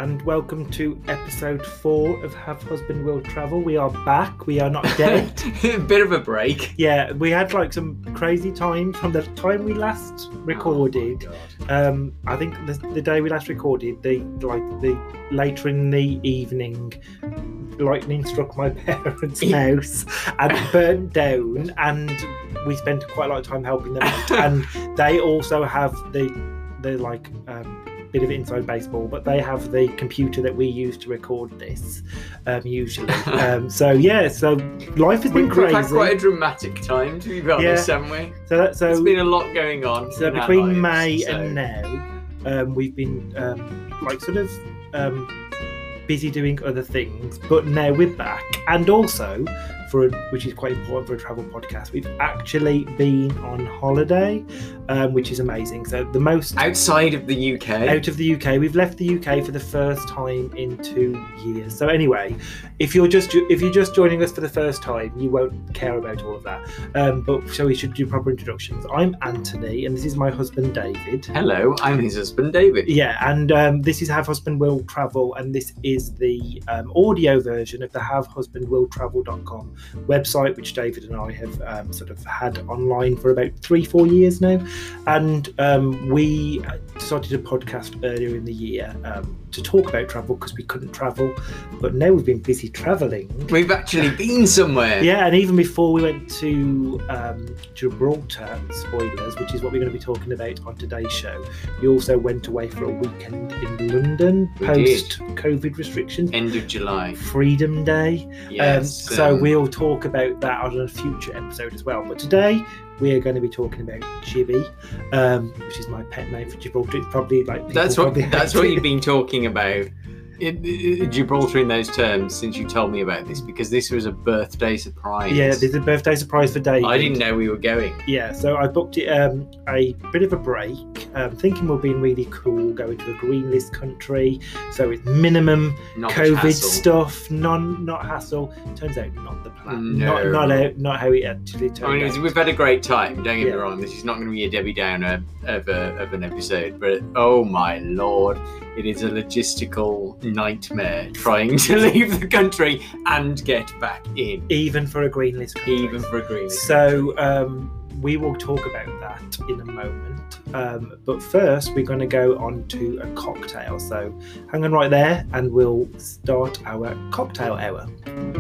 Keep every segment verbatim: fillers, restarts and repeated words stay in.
and welcome to episode four of Have Husband Will Travel. We are back. We are not dead. A bit of a break. Yeah, we had like some crazy time from the time we last recorded. Oh um, I think the, the day we last recorded, the like the later in the evening, lightning struck my parents' house and burnt down, and we spent quite a lot of time helping them out. And they also have the the like. Um, bit of inside baseball, but they have the computer that we use to record this um, usually. um, so yeah, so life has been We've crazy. had quite a dramatic time, to be honest, Yeah. haven't we? So that, so There's been a lot going on. so in our between lives, May so- and now, um, we've been um, like sort of um, busy doing other things, but now we're back, and also for a, which is quite important for a travel podcast, we've actually been on holiday, um, which is amazing. So the most outside of the U K. out of the U K. We've left the U K for the first time in two years. So anyway, if you're just if you're just joining us for the first time, you won't care about all of that. Um, but so we should do proper introductions. I'm Anthony, and this is my husband David. Hello, I'm his husband David. Yeah, and um, this is Have Husband Will Travel, and this is the um, audio version of the have husband will travel dot com website, which David and I have um, sort of had online for about three, four years now. And um, we started a podcast earlier in the year um, to talk about travel because we couldn't travel, but now we've been busy travelling. We've actually been somewhere. Yeah, and even before we went to um, Gibraltar, spoilers, which is what we're going to be talking about on today's show, we also went away for a weekend in London, We post-COVID restrictions. End of July. Freedom Day. Yes. Um, so um, we'll talk about that on a future episode as well. But today we're going to be talking about Gibby, um, which is my pet name for Gibraltar. It's probably like people That's what. probably That's hate what it. you've been talking about. It, it, Gibraltar in those terms since you told me about this, because this was a birthday surprise. Yeah, there's a birthday surprise for David. I didn't know we were going. Yeah, so I booked it um, a bit of a break, um, thinking we'll be really cool, going to a green list country. So it's minimum Not much COVID hassle. stuff, non not hassle. Turns out not the plan. No. Not not how, not how it actually turned I mean, out. we've had a great time. Don't get Yeah. me wrong. This is not going to be a Debbie Downer of, a, of an episode, but oh my lord, it is a logistical nightmare trying to leave the country and get back in, Even for a green list country. even for a green list. So um, we will talk about that in a moment. Um, but first, we're going to go on to a cocktail. So hang on right there, and we'll start our cocktail hour.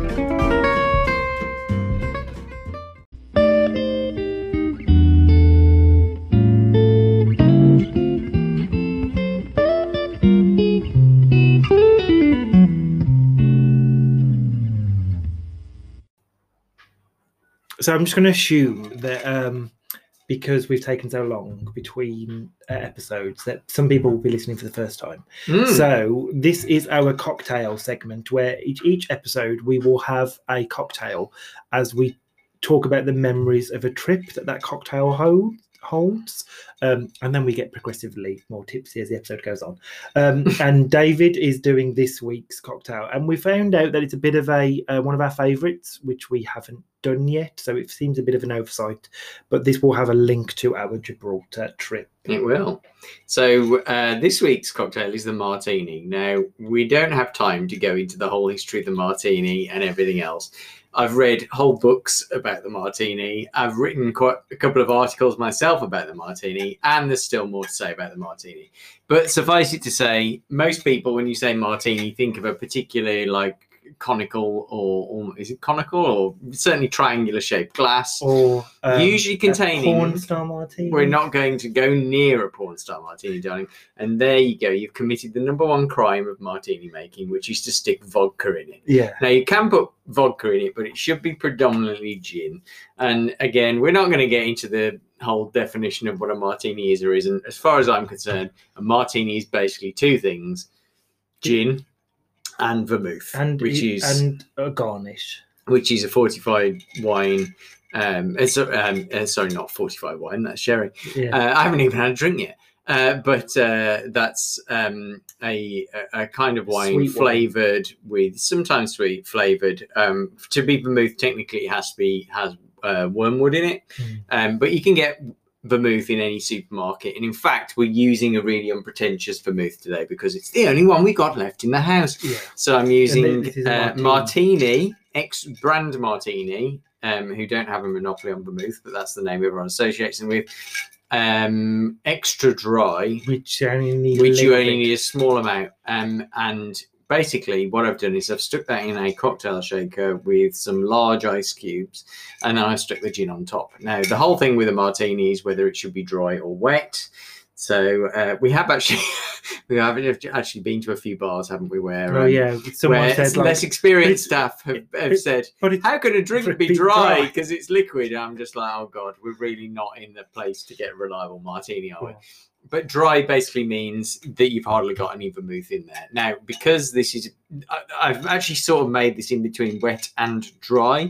So I'm just going to assume that um, because we've taken so long between uh, episodes, that some people will be listening for the first time. Mm. So this is our cocktail segment, where each, each episode we will have a cocktail as we talk about the memories of a trip that that cocktail hold, holds. Um, and then we get progressively more tipsy as the episode goes on. Um, and David is doing this week's cocktail. And we found out that it's a bit of a uh, one of our favourites, which we haven't done yet. So it seems a bit of an oversight. But this will have a link to our Gibraltar trip. It will. So uh, this week's cocktail is the martini. Now, we don't have time to go into the whole history of the martini and everything else. I've read whole books about the martini. I've written quite a couple of articles myself about the martini, and there's still more to say about the martini. But suffice it to say, most people, when you say martini, think of a particularly like conical or, or is it conical or certainly triangular shaped glass. Or um, Usually a containing- porn star martini. We're not going to go near a porn star martini, darling. And there you go. You've committed the number one crime of martini making, which is to stick vodka in it. Yeah. Now, you can put vodka in it, but it should be predominantly gin. And again, we're not going to get into the whole definition of what a martini is or isn't. As far as I'm concerned, a martini is basically two things: gin and vermouth, And which is and a garnish. which is a fortified wine. Um, it's, um, uh, sorry, not fortified wine. That's sherry. Yeah. Uh, I haven't even had a drink yet. Uh, but uh, that's um, a, a a kind of wine Sweet wine. flavoured with, sometimes sweet, flavoured. Um, to be vermouth, technically it has to be has uh, wormwood in it. Mm. Um, but you can get vermouth in any supermarket. And in fact, we're using a really unpretentious vermouth today because it's the only one we got left in the house. Yeah. So I'm using this is a uh, martini. Martini, ex-brand Martini, um, who don't have a monopoly on vermouth, but that's the name everyone associates them with. Um, extra dry, Which you only need, which a you little only bit. need a small amount. Um, and basically what I've done is I've stuck that in a cocktail shaker with some large ice cubes, and then I've stuck the gin on top. Now, the whole thing with a martini is whether it should be dry or wet. So uh, we have actually we have actually been to a few bars, haven't we? Where Oh um, yeah, someone where said like, less experienced but staff have, have it- said, but it's "How can a drink drink be be dry dry?" because it's liquid?" And I'm just like, "Oh God, we're really not in the place to get a reliable martini, are we?" Yeah. But dry basically means that you've hardly got any vermouth in there. Now, because this is, I, I've actually sort of made this in between wet and dry.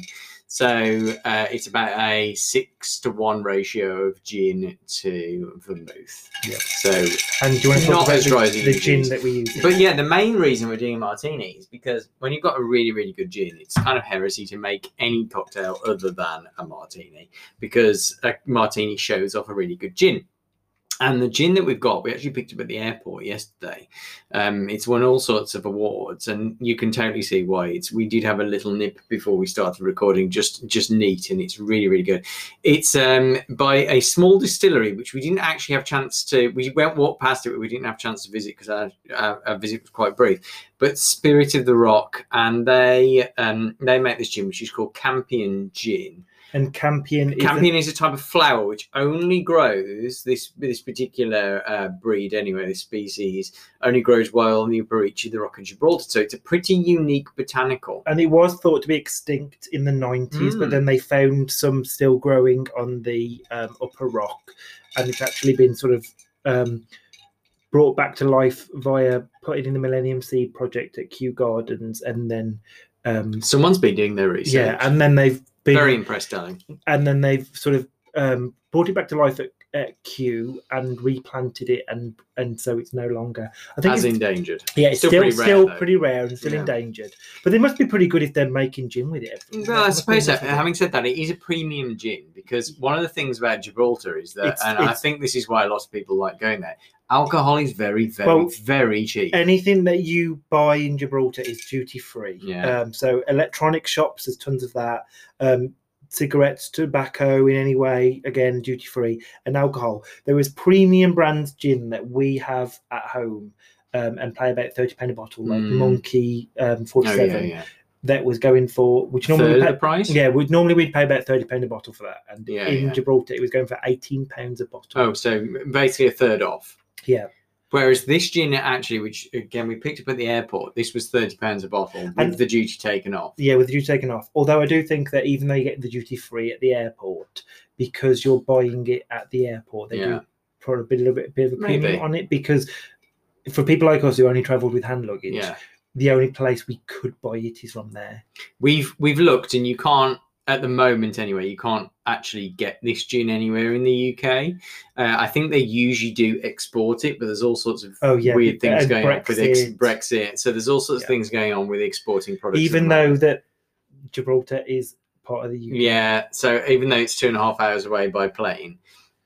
So uh, it's about a six to one ratio of gin to vermouth. Yeah. So, And do you want to Not talk about as dry as the, it the usually gin is. that we use? but yeah, the main reason we're doing a martini is because when you've got a really, really good gin, it's kind of heresy to make any cocktail other than a martini, because a martini shows off a really good gin. And the gin that we've got, we actually picked up at the airport yesterday. Um, it's won all sorts of awards, and you can totally see why. It's we did have a little nip before we started recording, just just neat, and it's really really good. It's um, by a small distillery, which we didn't actually have a chance to. We went walk past it, but we didn't have a chance to visit because our, our, our visit was quite brief. But Spirit of the Rock, and they um, they make this gin, which is called Campion Gin. And Campion is Campion is a type of flower which only grows, this this particular uh, breed anyway, this species, only grows wild on the upper reach of the Rock of Gibraltar. So it's a pretty unique botanical. and it was thought to be extinct in the nineties, Mm. but then they found some still growing on the um, upper rock, and it's actually been sort of um, brought back to life via putting in the Millennium Seed Project at Kew Gardens, and then um, Someone's been doing their research. yeah, and then they've been Very impressed, darling. and then they've sort of um, brought it back to life at, at Kew and replanted it, and and so it's no longer. I think As it's, endangered. yeah, it's still still pretty rare, still though. pretty rare and still Yeah. endangered. But they must be pretty good if they're making gin with it. Well, I suppose so. That must be- Having said that, it is a premium gin, because one of the things about Gibraltar is that, It's- and I it's- think this is why a lot of people like going there, alcohol is very, very, Well, very cheap. anything that you buy in Gibraltar is duty free. Yeah. Um, so electronic shops, there's tons of that. Um, cigarettes, tobacco in any way, again duty free, and alcohol. There is premium brand gin that we have at home um, and pay about thirty pound a bottle, like Mm. Monkey um, oh, forty-seven. yeah, yeah. That was going for which normally Third we the pay, price? yeah, we normally we'd pay about thirty pound a bottle for that, and Yeah, in yeah. Gibraltar it was going for eighteen pounds a bottle. Oh, so basically a third off. Yeah. Whereas this gin, actually, which again we picked up at the airport, this was thirty pounds a bottle with And- the duty taken off. Yeah, with the duty taken off. Although I do think that even though you get the duty free at the airport, because you're buying it at the airport, they Yeah. do put a bit, a little bit, bit of a premium Maybe. on it, because for people like us who only travelled with hand luggage, Yeah. the only place we could buy it is from there. We've we've looked, and you can't, at the moment anyway, you can't actually get this gin anywhere in the U K. Uh, I think they usually do export it, but there's all sorts of Oh, yeah, weird things and going on with ex- Brexit. Brexit. So there's all sorts of Yeah. things going on with exporting products. at Even the though moment. that Gibraltar is part of the U K. Yeah, so even though it's two and a half hours away by plane,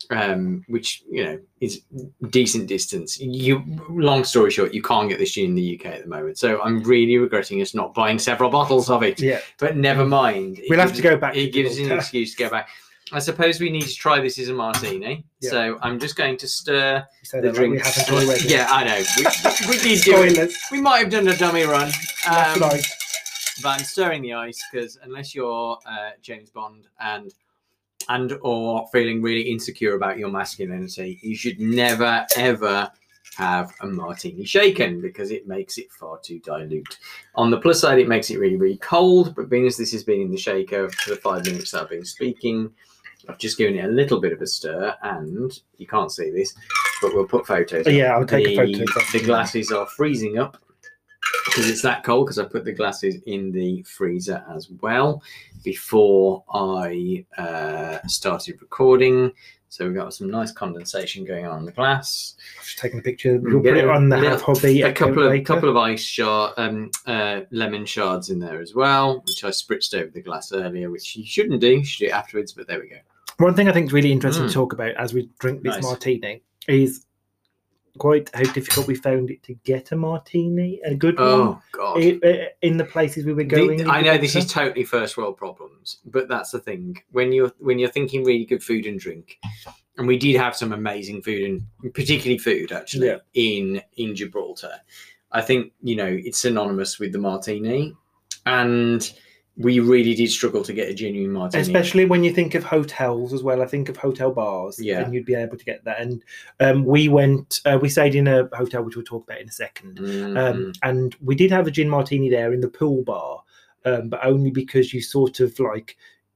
um, which you know is decent distance, you long story short, you can't get this gin in the U K at the moment. So I'm really regretting us not buying several bottles of it. Yeah. But never mind. It We'll have gives- to go back It to gives us an Gibraltar. excuse to go back. I suppose we need to try this as a martini. Yeah. So I'm just going to stir You say the that like drink. we haven't already. Yeah, I know. We, we did do it. Spoilers. We might have done a dummy run. That's Um, right. but I'm stirring the ice because unless you're uh, James Bond and and or feeling really insecure about your masculinity, you should never ever have a martini shaken, because it makes it far too dilute. On the plus side, it makes it really really cold, but being as this has been in the shaker for the five minutes that I've been speaking, I've just given it a little bit of a stir, and you can't see this, but we'll put photos up. Yeah, I'll take the, a photo. of that. The glasses are freezing up because it's that cold, because I put the glasses in the freezer as well before I uh, started recording. So we've got some nice condensation going on in the glass. I've just taken a picture. Mm, We'll get put it a on the little- Have Hobby. A couple of later. couple of ice shard, um, uh, lemon shards in there as well, which I spritzed over the glass earlier, which you shouldn't do. You should do it afterwards, but there we go. One thing I think is really interesting Mm. to talk about as we drink this Nice. martini is quite how difficult we found it to get a martini, a good one, Oh God! i- in the places we were going. The- in I know this is Gibraltar. totally first world problems, but that's the thing. When you're when you're thinking really good food and drink, and we did have some amazing food and particularly food actually Yeah. in in Gibraltar. I think you know it's synonymous with the martini, and we really did struggle to get a genuine martini. Especially when you think of hotels as well. I think of hotel bars, Yeah. and you'd be able to get that. And um, we went, uh, we stayed in a hotel, which we'll talk about in a second. Mhm. Um, and we did have a gin martini there in the pool bar, um, but only because you sort of like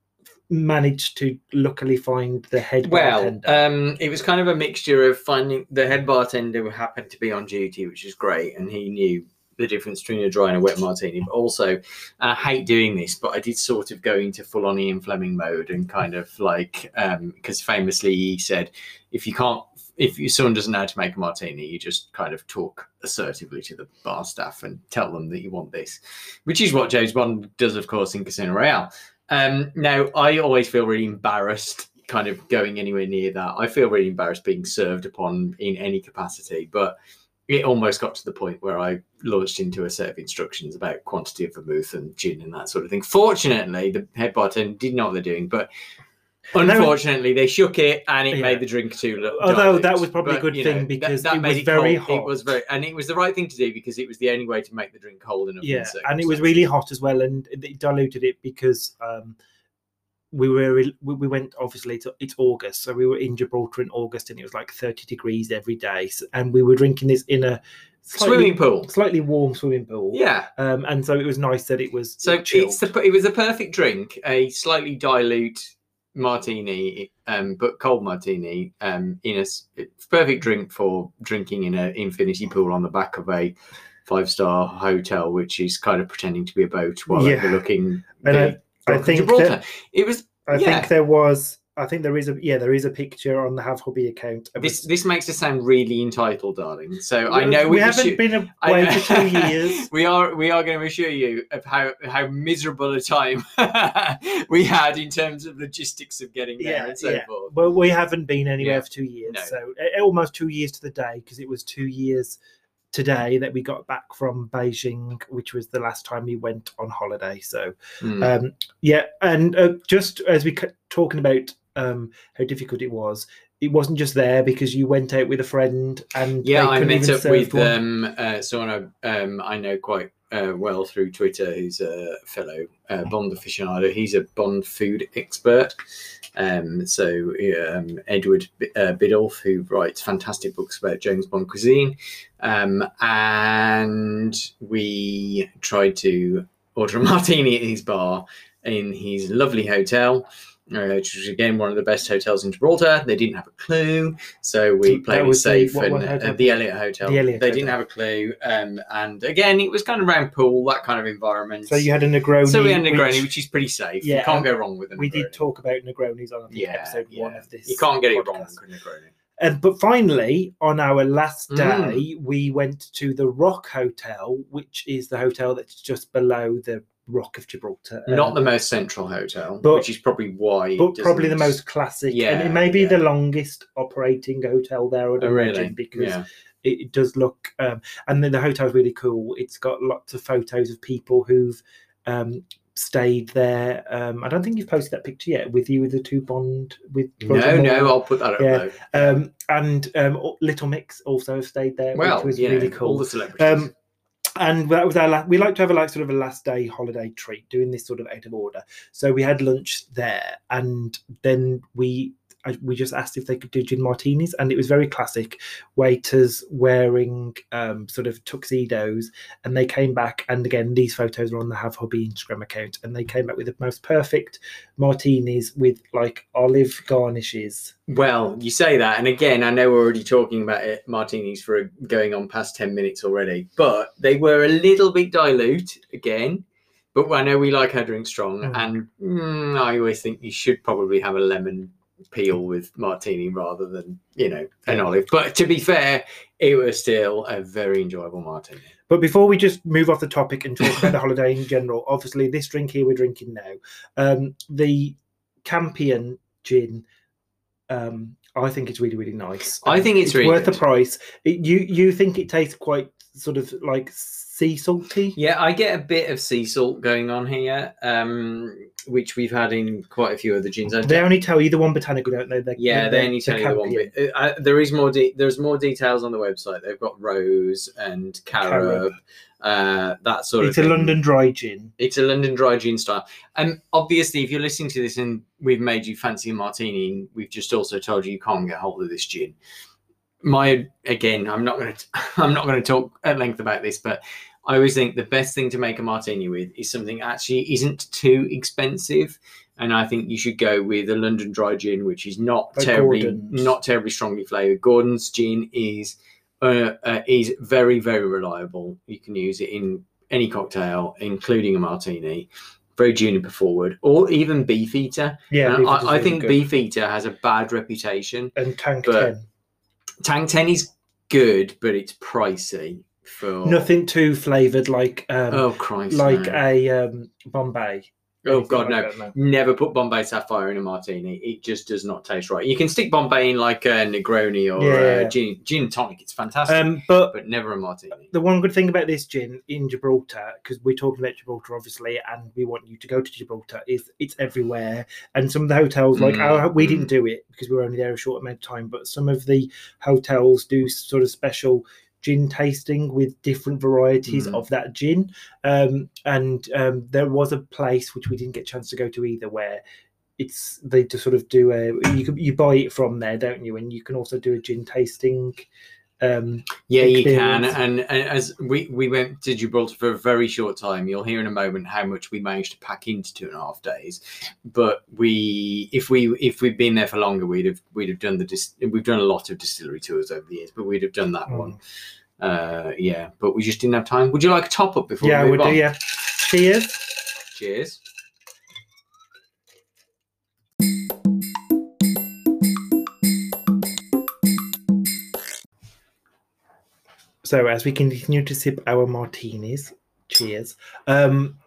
managed to luckily find the head Well, bartender. um, it was kind of a mixture of finding the head bartender who happened to be on duty, which is great, and he knew the difference between a dry and a wet martini. But also, and I hate doing this, but I did sort of go into full on Ian Fleming mode and kind of like, because famously he said, if you can't, if you, someone doesn't know how to make a martini, you just kind of talk assertively to the bar staff and tell them that you want this, which is what James Bond does, of course, in Casino Royale. Um, now, I always feel really embarrassed kind of going anywhere near that. I feel really embarrassed being served upon in any capacity, but it almost got to the point where I launched into a set of instructions about quantity of vermouth and gin and that sort of thing. Fortunately, the head bartender did know what they're doing, but unfortunately, they shook it and it Yeah. made the drink too little. Although that was probably a good you thing know, because that, that it made was very cold. It hot. was very, and it was the right thing to do because it was the only way to make the drink cold enough. in Yeah, the and it was circumstances. really hot as well, and it diluted it because um, we were we we went obviously to, it's August, so we were in Gibraltar in August, and it was like thirty degrees every day, so, and we were drinking this in a slightly, swimming pool. slightly warm swimming pool. Yeah. Um, and so it was nice that it was So chilled. it's the it was a perfect drink, a slightly dilute martini, um, but cold martini, um, in a s- it's perfect drink for drinking in an infinity pool on the back of a five star hotel, which is kind of pretending to be a boat while Yeah. overlooking And the I- I Rock of think Gibraltar. that- It was I yeah. think there was. I think there is a yeah there is a picture on the Have Hobby account. Of This us- this makes us sound really entitled, darling. So I we, know we we haven't should- been I away know- for two years. we are we are going to assure you of how how miserable a time we had in terms of logistics of getting there Yeah, and so yeah. forth. Well, we haven't been anywhere Yeah. for two years, No. so uh, almost two years to the day, because it was two years today that we got back from Beijing, which was the last time we went on holiday. So, Mm. um, yeah, and uh, just as we c- talking about um, how difficult it was, it wasn't just there because you went out with a friend and Yeah, they I couldn't met even up serve with one. um, uh, someone I, um, I know quite uh, well through Twitter, who's a fellow uh, Bond aficionado. He's a Bond food expert. Um, so um, Edward B- uh, Biddulph, who writes fantastic books about James Bond cuisine, um, and we tried to order a martini at his bar in his lovely hotel. Uh, which was again one of the best hotels in Gibraltar. They didn't have a clue, so we That played it was the- safe. what- and what uh, hotel? the Elliott Hotel. The Elliott they didn't Hotel. have a clue, um, and again, it was kind of round pool, that kind of environment. So you had a Negroni. So we had a Negroni, which which is pretty safe. Yeah, you can't and go wrong with a Negroni. we did talk about Negronis on I think, yeah, episode yeah. one of this. You can't get it podcast. wrong with a Negroni. And but finally, on our last Mm. day, we went to the Rock Hotel, which is the hotel that's just below the Rock of Gibraltar. Not Um, the most central hotel, but- which is probably why. it but probably the doesn't- most classic, Yeah, and it may be yeah. the longest operating hotel there, I'd Oh, imagine, really? because Yeah. it, it does look. Um, and then the hotel's really cool. It's got lots of photos of people who've um, stayed there. Um, I don't think you've posted that picture yet with you with the two Bond with. No, Roger no, Moore. I'll put that up Yeah. though. Um, and um, Little Mix also have stayed there, Well, which was you know, really all cool. the celebrities. Um, and that was our la- we like to have a like sort of a last day holiday treat, doing this sort of out of order. So we had lunch there, and then we I, we just asked if they could do gin martinis, and it was very classic. Waiters wearing um, sort of tuxedos, and they came back. And again, these photos are on the Have Hobby Instagram account, and they came back with the most perfect martinis with like olive garnishes. Well, you say that, and again, I know we're already talking about it, martinis for going on past ten minutes already, but they were a little bit dilute again. But I know we like our drink strong, Mm. and mm, I always think you should probably have a lemon peel with martini rather than, you know, an Yeah. olive. But to be fair, it was still a very enjoyable martini. But before we just move off the topic and talk about the holiday in general, obviously this drink here we're drinking now, um, the Campion gin. Um, I think it's really, really nice. I think it's, it's really worth good. the price. It, you you think it tastes quite sort of like sea salty? Yeah, I get a bit of sea salt going on here, um, which we've had in quite a few other gins. I They don't- only tell you the one botanical, don't they? They're, yeah, they're, they only tell you the one Campion. bit. Uh, there is more. De- there's more details on the website. They've got rose and carob, Carob. uh, that sort It's of a thing. London dry gin. It's a London dry gin style. And obviously, if you're listening to this and we've made you fancy a martini, we've just also told you you can't get hold of this gin. My again, I'm not going to. I'm not going to talk at length about this, but I always think the best thing to make a martini with is something actually isn't too expensive. And I think you should go with a London dry gin, which is not Like terribly Gordon's. not terribly strongly flavoured. Gordon's gin is uh, uh, is very very reliable. You can use it in any cocktail, including a martini. Very juniper forward, or even Beefeater. Yeah, And Beefeater's I, I really think good. Beefeater has a bad reputation. And Tank but- ten. Tank ten is good, but it's pricey for Nothing too flavoured like um, Oh Christ! like no. a um, Bombay. Oh Anything God, like no. that, no. Never put Bombay Sapphire in a martini. It just does not taste right. You can stick Bombay in like a Negroni or Yeah. a gin, gin and tonic. It's fantastic, Um, but but never a martini. the one good thing about this gin in Gibraltar, because we're talking about Gibraltar obviously, and we want you to go to Gibraltar, is it's everywhere. And some of the hotels, like Mm, our, we mm. didn't do it because we were only there a short amount of time, but some of the hotels do sort of special gin tasting with different varieties Mm. of that gin. Um, and um, there was a place which we didn't get a chance to go to either, where it's they just sort of do a you can, you buy it from there, don't you? And you can also do a gin tasting. Um, Yeah, you can. experience. And, and as we, we went to Gibraltar for a very short time, you'll hear in a moment how much we managed to pack into two and a half days. But we, if we, if we'd been there for longer, we'd have, we'd have done the, dis- we've done a lot of distillery tours over the years, but we'd have done that Mm. one. Uh, yeah, but we just didn't have time. Would you like a top up before yeah, we we move do. on? Yeah. Cheers. Cheers. So as we continue to sip our martinis, cheers. Um,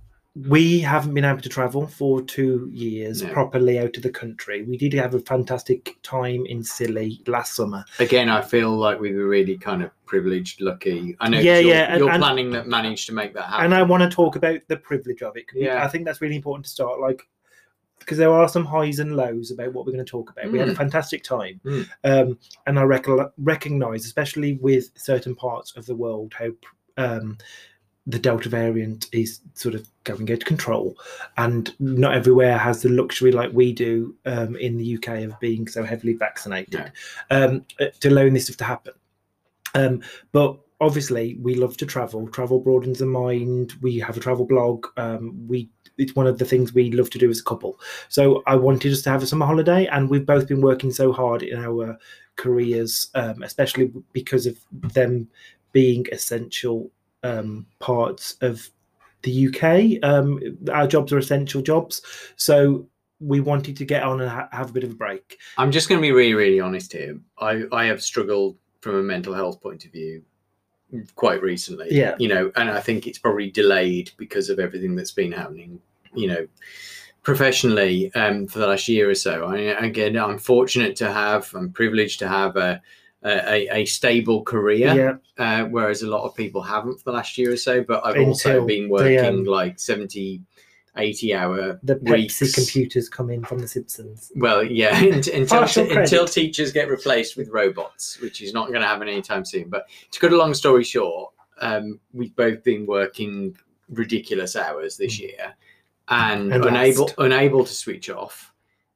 we haven't been able to travel for two years No. properly out of the country. We did have a fantastic time in Scilly last summer. Again, I feel like we were really kind of privileged, lucky. I know Yeah, 'cause you're, yeah, and- you're and- planning that managed to make that happen. And I want to talk about the privilege of it. 'Cause Yeah. I think that's really important to start, like, because there are some highs and lows about what we're going to talk about. We had a Mm. fantastic time. Mm. Um, and I rec- recognize, especially with certain parts of the world, how um, the Delta variant is sort of going out of control. And not everywhere has the luxury like we do um, in the U K of being so heavily vaccinated um, to allowing this stuff to happen. Um, but obviously, we love to travel. Travel broadens the mind. We have a travel blog. Um, we it's one of the things we love to do as a couple. So I wanted us to have a summer holiday, and we've both been working so hard in our careers, um, especially because of them being essential um, parts of the U K. Um, our jobs are essential jobs, so we wanted to get on and ha- have a bit of a break. I'm just going to be really, really honest here. I, I have struggled from a mental health point of view quite recently. Yeah. You know, and I think it's probably delayed because of everything that's been happening, you know, professionally um, for the last year or so. I, again, I'm fortunate to have, I'm privileged to have a, a, a stable career, Yeah, uh, whereas a lot of people haven't for the last year or so. But I've Until also been the, working um, like seventy, eighty hour the Pepsi weeks. computers come in from The Simpsons. Well, yeah, until Partial credit. until teachers get replaced with robots, which is not going to happen anytime soon. But to cut a long story short, um, we've both been working ridiculous hours this year, and, And unable last. unable to switch off.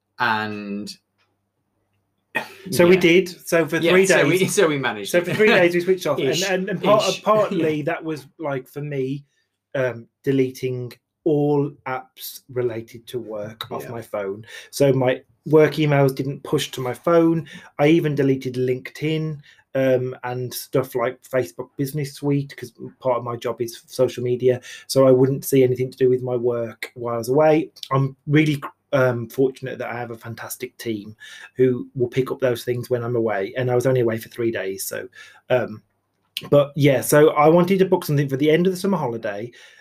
And So we yeah. did. So for Yeah, three so days. we, so we managed. So it. for three days we switched off, and Ish, and, and part, ish. partly that was like for me, um, deleting all apps related to work off Yeah. my phone. So my work emails didn't push to my phone. I even deleted LinkedIn um, and stuff like Facebook Business Suite because part of my job is social media. So I wouldn't see anything to do with my work while I was away. I'm really um, fortunate that I have a fantastic team who will pick up those things when I'm away. And I was only away for three days. So, um, but yeah, so I wanted to book something for the end of the summer holiday.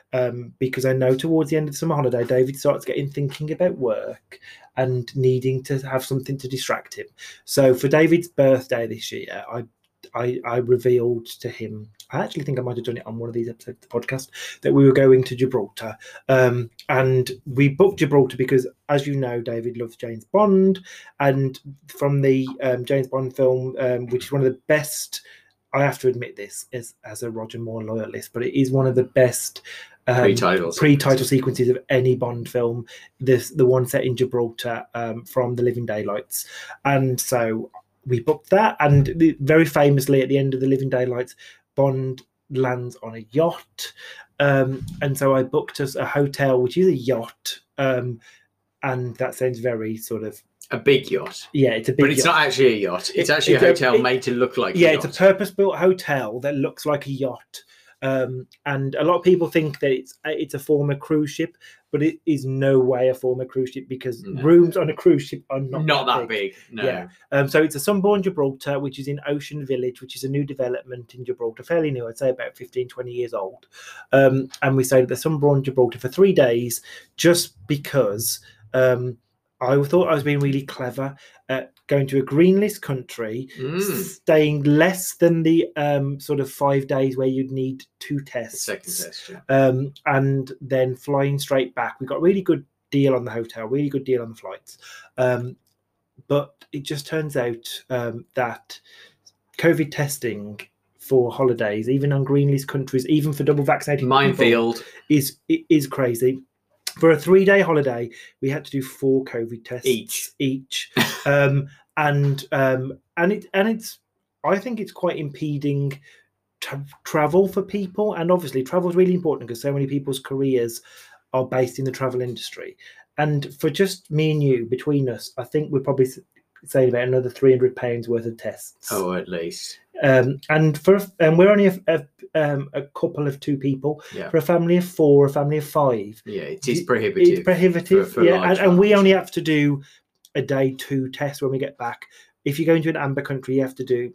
um, because I know towards the end of the summer holiday, David starts getting thinking about work and needing to have something to distract him. So for David's birthday this year, I I, I revealed to him, I actually think I might have done it on one of these episodes of the podcast, that we were going to Gibraltar. Um, and we booked Gibraltar because, as you know, David loves James Bond. And from the um, James Bond film, um, which is one of the best, I have to admit this as, as a Roger Moore loyalist, but it is one of the best um, pre-title pre-title sequences of any Bond film, this the one set in Gibraltar um, from The Living Daylights. And so we booked that, and very famously at the end of The Living Daylights, Bond lands on a yacht, um, and so I booked us a hotel, which is a yacht, um, and that sounds very sort of a big yacht. Yeah, it's a big but it's yacht. not actually a yacht. It's It- actually it's a a- hotel it- made to look like yeah, a yacht. it's a purpose-built hotel that looks like a yacht. Um, and a lot of people think that it's it's a former cruise ship, but it is no way a former cruise ship because No. rooms on a cruise ship are not, not, that big. No. Yeah. Um, so it's a Sunborn Gibraltar, which is in Ocean Village, which is a new development in Gibraltar, fairly new, I'd say about fifteen, twenty years old. Um, and we stayed at the Sunborn Gibraltar for three days just because um, I thought I was being really clever at going to a green list country, Mm. staying less than the um, sort of five days where you'd need two tests. Second test, yeah. Um, and then flying straight back. We got a really good deal on the hotel, really good deal on the flights. Um, but it just turns out um, that COVID testing for holidays, even on green list countries, even for double vaccinated people, Minefield. is is crazy. For a three-day holiday, we had to do four COVID tests Each. each, um, and um, and it and it's. I think it's quite impeding tra- travel for people, and obviously, travel is really important because so many people's careers are based in the travel industry. And for just me and you, between us, I think we're probably saying about another three hundred pounds worth of tests. Oh, at least. Um, and for and we're only a, a, um, a couple of two people. Yeah. For a family of four, a family of five. Yeah, it is prohibitive. It's prohibitive, for- for yeah. large And, and we families. only have to do a day two test when we get back. If you go into an amber country, you have to do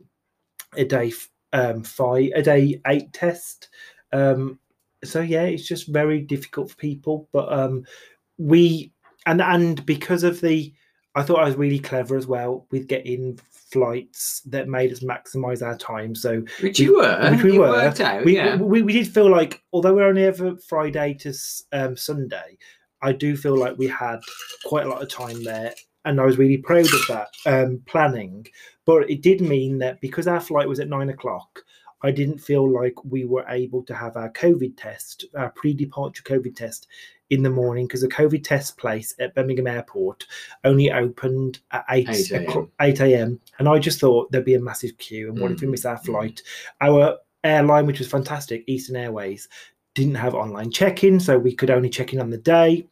a day f- um, five, a day eight test. Um, so yeah, it's just very difficult for people. But um, we and and because of the, I thought I was really clever as well with getting flights that made us maximise our time. So Which you were. which we it were. worked out, we, yeah. we we did feel like, although we're only ever Friday to um, Sunday, I do feel like we had quite a lot of time there, and I was really proud of that um, planning. But it did mean that because our flight was at nine o'clock, I didn't feel like we were able to have our COVID test, our pre-departure COVID test, in the morning because the COVID test place at Birmingham Airport only opened at eight eight a.m. And I just thought there'd be a massive queue. And what if we Mm. miss our flight? Our airline, which was fantastic, Eastern Airways, didn't have online check-in, so we could only check in on the day.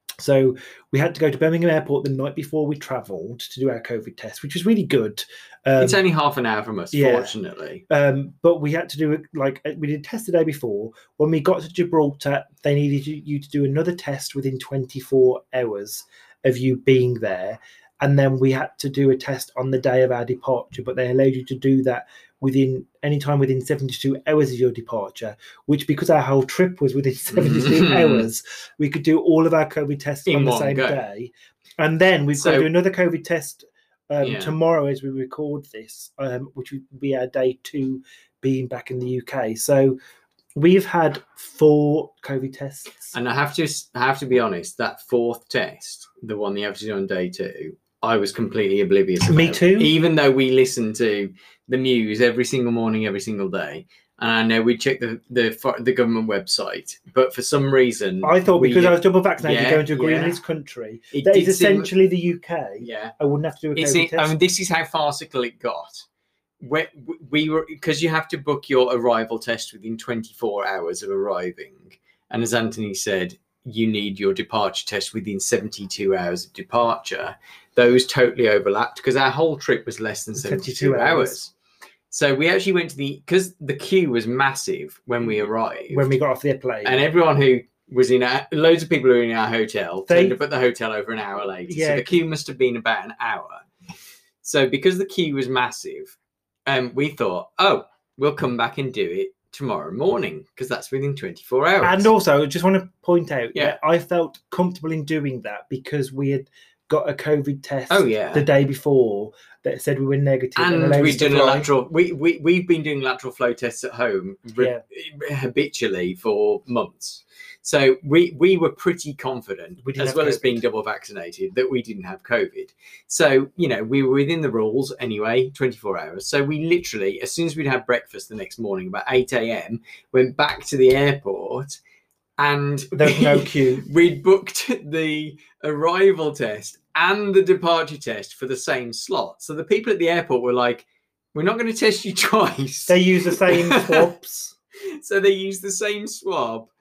So we had to go to Birmingham Airport the night before we travelled to do our COVID test, which was really good. Um, It's only half an hour from us, yeah. fortunately. um, but we had to do it like we did test the day before. When we got to Gibraltar, they needed you, you to do another test within twenty-four hours of you being there. And then we had to do a test on the day of our departure, but they allowed you to do that within any time within seventy-two hours of your departure, which because our whole trip was within seventy-two hours, we could do all of our COVID tests In on the one same go. day. And then we've got So- to do another COVID test um, Yeah. tomorrow as we record this, um, which would be our day two being back in the U K. So we've had four COVID tests. And I have to I have to be honest, that fourth test, the one you have to do on day two, I was completely oblivious Me about. too. Even though we listen to the news every single morning, every single day. And I know we check the, the the government website, but for some reason I thought we- because I was double vaccinated Yeah, going to a green yeah. list country, it that did is seem- essentially the U K. yeah. I wouldn't have to do a It's COVID it, test. I mean, this is how farcical it got. We, we were because you have to book your arrival test within twenty-four hours of arriving, and as Anthony said, you need your departure test within seventy-two hours of departure. Those totally overlapped because our whole trip was less than seventy-two, seventy-two hours. hours. So we actually went to the because the queue was massive when we arrived. when we got off the airplane. and everyone who was in our, loads of people who were in our hotel They- turned up at the hotel over an hour later. Yeah. So the queue must have been about an hour. So because the queue was massive, um, we thought, oh, we'll come back and do it tomorrow morning, because that's within twenty-four hours. And also, I just want to point out Yeah. that I felt comfortable in doing that because we had got a COVID test Oh, yeah. the day before that said we were negative. And allowed us we've to done a fly. lateral. We we we've been doing lateral flow tests at home re- habitually for months. So we we were pretty confident, We didn't as have well as COVID. being double vaccinated, that we didn't have COVID. So you know we were within the rules anyway, twenty-four hours. So we literally, as soon as we'd had breakfast the next morning, about eight a.m., went back to the airport, and There was no queue. We'd booked the arrival test and the departure test for the same slot. So the people at the airport were like, "We're not going to test you twice." They use the same swabs. So they used the same swab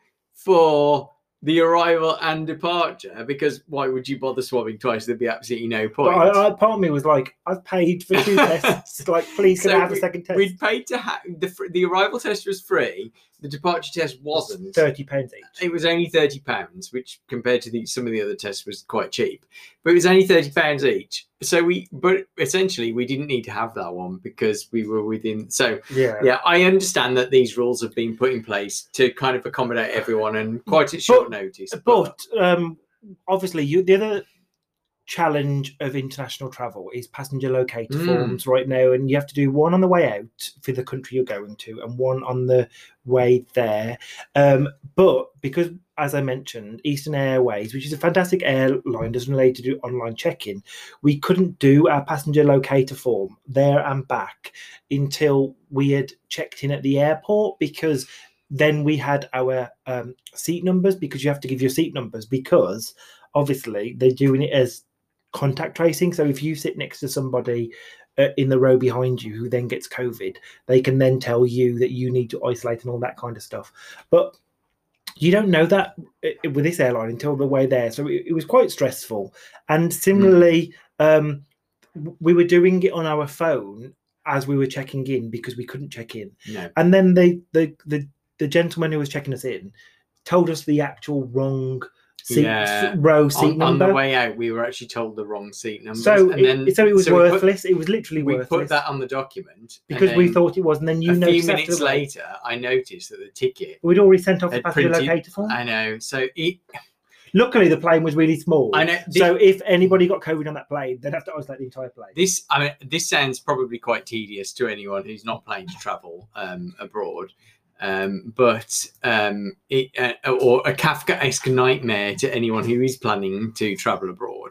for the arrival and departure, because why would you bother swabbing twice? There'd be absolutely no point. But I, I, part of me was like, I've paid for two tests. Like, please, can So I have a we- second test? We'd paid to have the fr- the arrival test was free. The departure test wasn't. thirty pounds each. It was only thirty pounds, which compared to the, some of the other tests was quite cheap. But it was only thirty pounds each. So we, but essentially, we didn't need to have that one because we were within. So Yeah. yeah, I understand that these rules have been put in place to kind of accommodate everyone and quite at short notice. But um, obviously, you, the other challenge of international travel is passenger locator Mm. forms right now, and you have to do one on the way out for the country you're going to and one on the way there. Um, but because, as I mentioned, Eastern Airways, which is a fantastic airline, doesn't allow you to do online check-in, we couldn't do our passenger locator form there and back until we had checked in at the airport, because then we had our um, seat numbers, because you have to give your seat numbers, because obviously they're doing it as contact tracing. So if you sit next to somebody uh, in the row behind you who then gets COVID, they can then tell you that you need to isolate and all that kind of stuff. But you don't know that uh, with this airline until the way there. So it, it was quite stressful. And similarly, mm. um, we were doing it on our phone as we were checking in because we couldn't check in. No. And then they, the, the, the gentleman who was checking us in told us the actual wrong seat, Yeah. row seat on, number. on the way out, we were actually told the wrong seat number. So and it, then so it was so we put- worthless. it was literally We worthless. put that on the document and because we then thought it was, and then you a few noticed minutes after the- later, I noticed that the ticket. we'd already sent off the had passenger printed- locator form. I know. So it. Luckily, the plane was really small. I know. So if anybody got COVID on that plane, they'd have to isolate the entire plane. This, I mean, this sounds probably quite tedious to anyone who's not planning to travel um, abroad, um, but um, it, uh, or a Kafkaesque nightmare to anyone who is planning to travel abroad.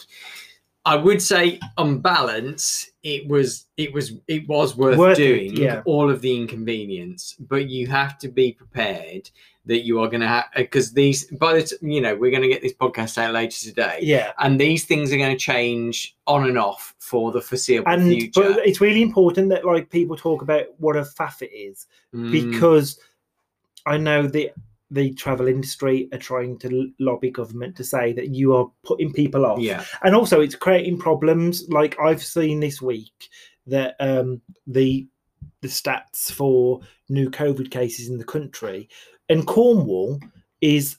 I would say, on balance, it was it was it was worth, Worth it, doing yeah. all of the inconvenience, but you have to be prepared that you are going to have, because these by the t- you know we're going to get this podcast out later today. Yeah. And these things are going to change on and off for the foreseeable And future. but it's really important that like people talk about what a faff it is, Mm, because I know the the travel industry are trying to lobby government to say that you are putting people off. yeah, And also it's creating problems. Like I've seen this week that um, the the stats for new COVID cases in the country, and Cornwall is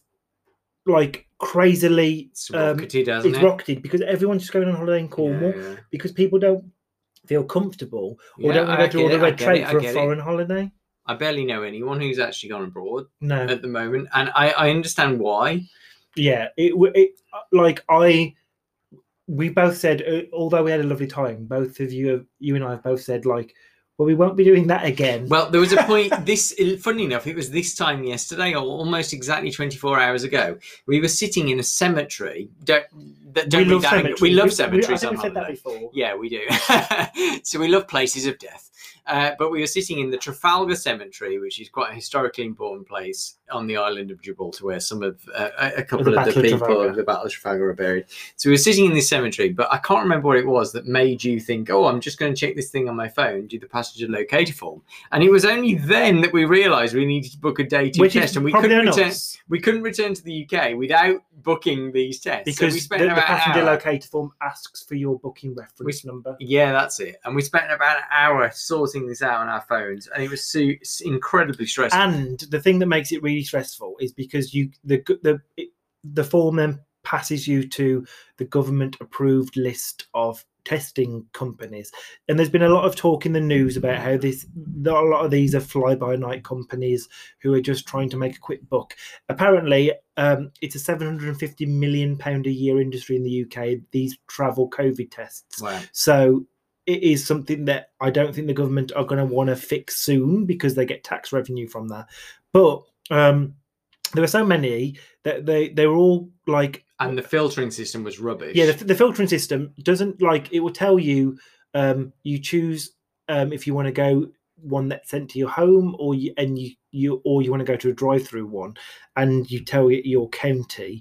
like crazily it's um, rocketed, hasn't it's it? rocketed because everyone's just going on holiday in Cornwall Yeah, yeah. because people don't feel comfortable or Yeah, don't want I to go through all get the it, I red get tape it, I for a get it. foreign holiday. I barely know anyone who's actually gone abroad No. at the moment, and I, I understand why. Yeah, it, w- it like I, we both said, uh, although we had a lovely time, both of you, you and I have both said like, well, we won't be doing that again. Well, there was a point. This, funny enough, it was this time yesterday, or almost exactly twenty-four hours ago. We were sitting in a cemetery. Don't, that- don't we read love that- cemeteries. We love We- cemeteries I on think we've said that holiday. before. Yeah, we do. So we love places of death. Uh, but we were sitting in the Trafalgar Cemetery, which is quite a historically important place on the island of Gibraltar, where some of uh, a a couple the of the Battle of people Trafalgar. of the Battle of Trafalgar are buried. So we were sitting in this cemetery, but I can't remember what it was that made you think, oh, I'm just going to check this thing on my phone, do the passenger locator form. And it was only then that we realised we needed to book a day two Which test, is and we probably couldn't on return. us, We couldn't return to the U K without booking these tests. because so we spent the, the about an passenger hour. locator form asks for your booking reference number. Yeah, that's it. And we spent about an hour sorting this out on our phones, and it was so, incredibly stressful. And the thing that makes it really stressful is because you the the the form then passes you to the government-approved list of testing companies. And there's been a lot of talk in the news about how this a lot of these are fly-by-night companies who are just trying to make a quick buck. Apparently, um, it's a seven hundred fifty million pound a year industry in the U K, these travel COVID tests. Wow. So it is something that I don't think the government are going to want to fix soon because they get tax revenue from that. But um, there were so many that they, they were all like... And the filtering system was rubbish. Yeah, the, the filtering system doesn't like... It will tell you, um, you choose um, if you want to go one that's sent to your home or you, and you, you or you want to go to a drive-through one, and you tell it your county.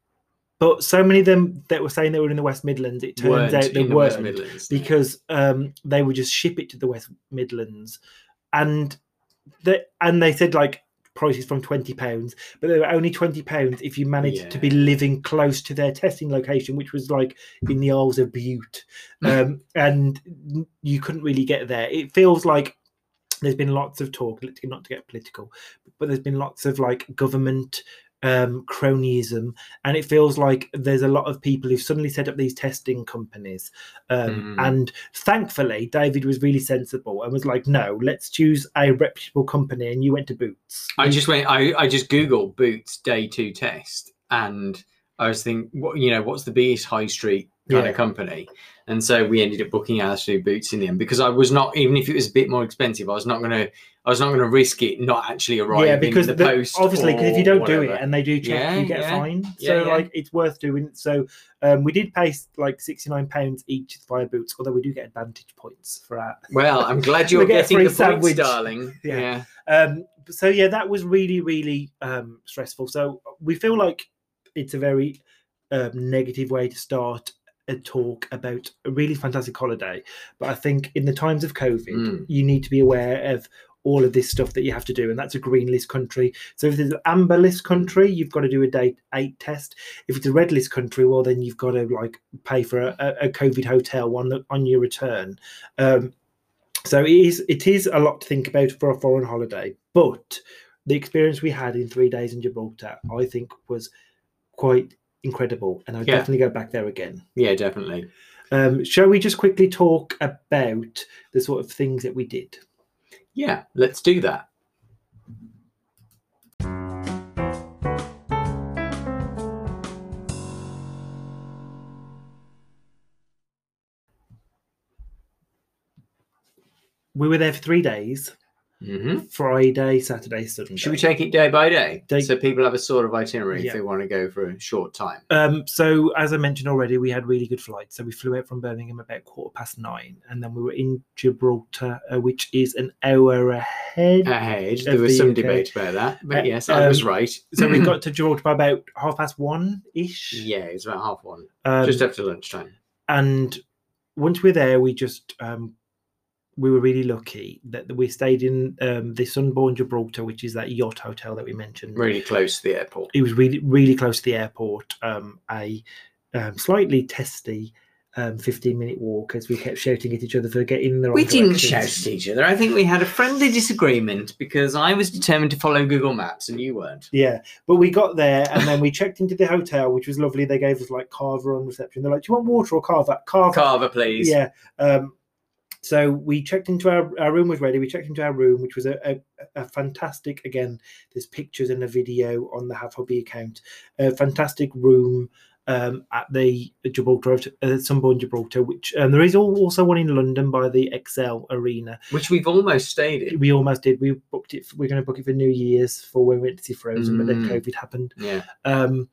But so many of them that were saying they were in the West Midlands, it turns Weren't out they in the weren't West Midlands, no. because um, they would just ship it to the West Midlands, and they and they said like prices from twenty pounds, but they were only twenty pounds if you managed Yeah. to be living close to their testing location, which was like in the Isles of Bute, um, and you couldn't really get there. It feels like there's been lots of talk, not to get political, but there's been lots of like government um, cronyism, and it feels like there's a lot of people who've suddenly set up these testing companies. Um, Mm. And thankfully, David was really sensible and was like, no, let's choose a reputable company. And you went to Boots. I just went. I, I just googled Boots day two test, and I was thinking, what you know, what's the biggest high street kind Yeah. of company? And so we ended up booking ours through Boots in the end because I was not, even if it was a bit more expensive, I was not going to, I was not going to risk it not actually arriving Yeah, because in the, the- post. obviously, because if you or don't do whatever. it and they do check, Yeah, you get yeah. a fine. Yeah, So, yeah. like, it's worth doing. So, um, we did pay like sixty-nine pounds each via Boots, although we do get advantage points for that. Well, I'm glad you're We get a getting free the points, sandwich. darling. Yeah. Yeah. Um, so yeah, that was really, really um, stressful. So we feel like it's a very um, negative way to start a talk about a really fantastic holiday. But I think in the times of COVID, Mm. you need to be aware of all of this stuff that you have to do, and that's a green list country. So if it's an amber list country, you've got to do a day eight test. If it's a red list country, well, then you've got to like pay for a, a COVID hotel one on your return. Um, So it is it is a lot to think about for a foreign holiday, but the experience we had in three days in Gibraltar, I think, was quite incredible, and I'd Yeah. definitely go back there again. Yeah, definitely. Um, shall we just quickly talk about the sort of things that we did? Yeah, let's do that. We were there for three days: hmm Friday, Saturday, Sunday. Should we take it day by day? Day- So people have a sort of itinerary Yeah. if they want to go for a short time. Um, so as I mentioned already, we had really good flights. So we flew out from Birmingham about quarter past nine, and then we were in Gibraltar, uh, which is an hour ahead. Ahead, Of there was the some U K. debate about that, but Uh, yes, I was um, right. So we got to Gibraltar by about half past one ish. Yeah, it was about half one, Um, just after lunchtime. and once we were there, we just um, we were really lucky that we stayed in um, the Sunborn Gibraltar, which is that yacht hotel that we mentioned. Really close to the airport. It was really really close to the airport. Um, a um, slightly testy um, fifteen minute walk as we kept shouting at each other for getting in the wrong We didn't directions. shout at each other. I think we had a friendly disagreement because I was determined to follow Google Maps and you weren't. Yeah, but we got there and then we checked into the hotel, which was lovely. They gave us like Carver on reception. They're like, "Do you want water or Carver?" Carver. Carver, please. Yeah. Um, so we checked into our, our room was ready. We checked into our room, which was a, a, a fantastic, again, there's pictures and a video on the Have Hobby account, a fantastic room um, at the Gibraltar, uh, Sunborn Gibraltar, which um, there is al- also one in London by the Excel Arena. Which we've almost stayed in. We almost did. We booked it. We're going to book it for New Year's for when we went to see Frozen, but then Mm. COVID happened. Yeah. Um,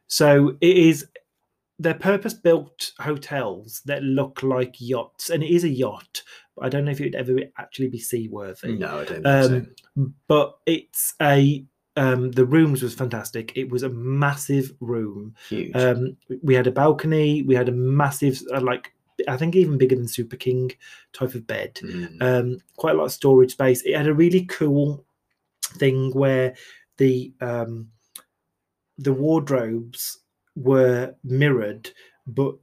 so it is, they're purpose-built hotels that look like yachts, and it is a yacht, but I don't know if it would ever actually be seaworthy. No, I don't think Um, so. But it's a, um, the rooms was fantastic. It was a massive room. Huge. Um, we had a balcony. We had a massive, uh, like, I think even bigger than Super King type of bed. Mm. Um, quite a lot of storage space. It had a really cool thing where the um, the wardrobes were mirrored, but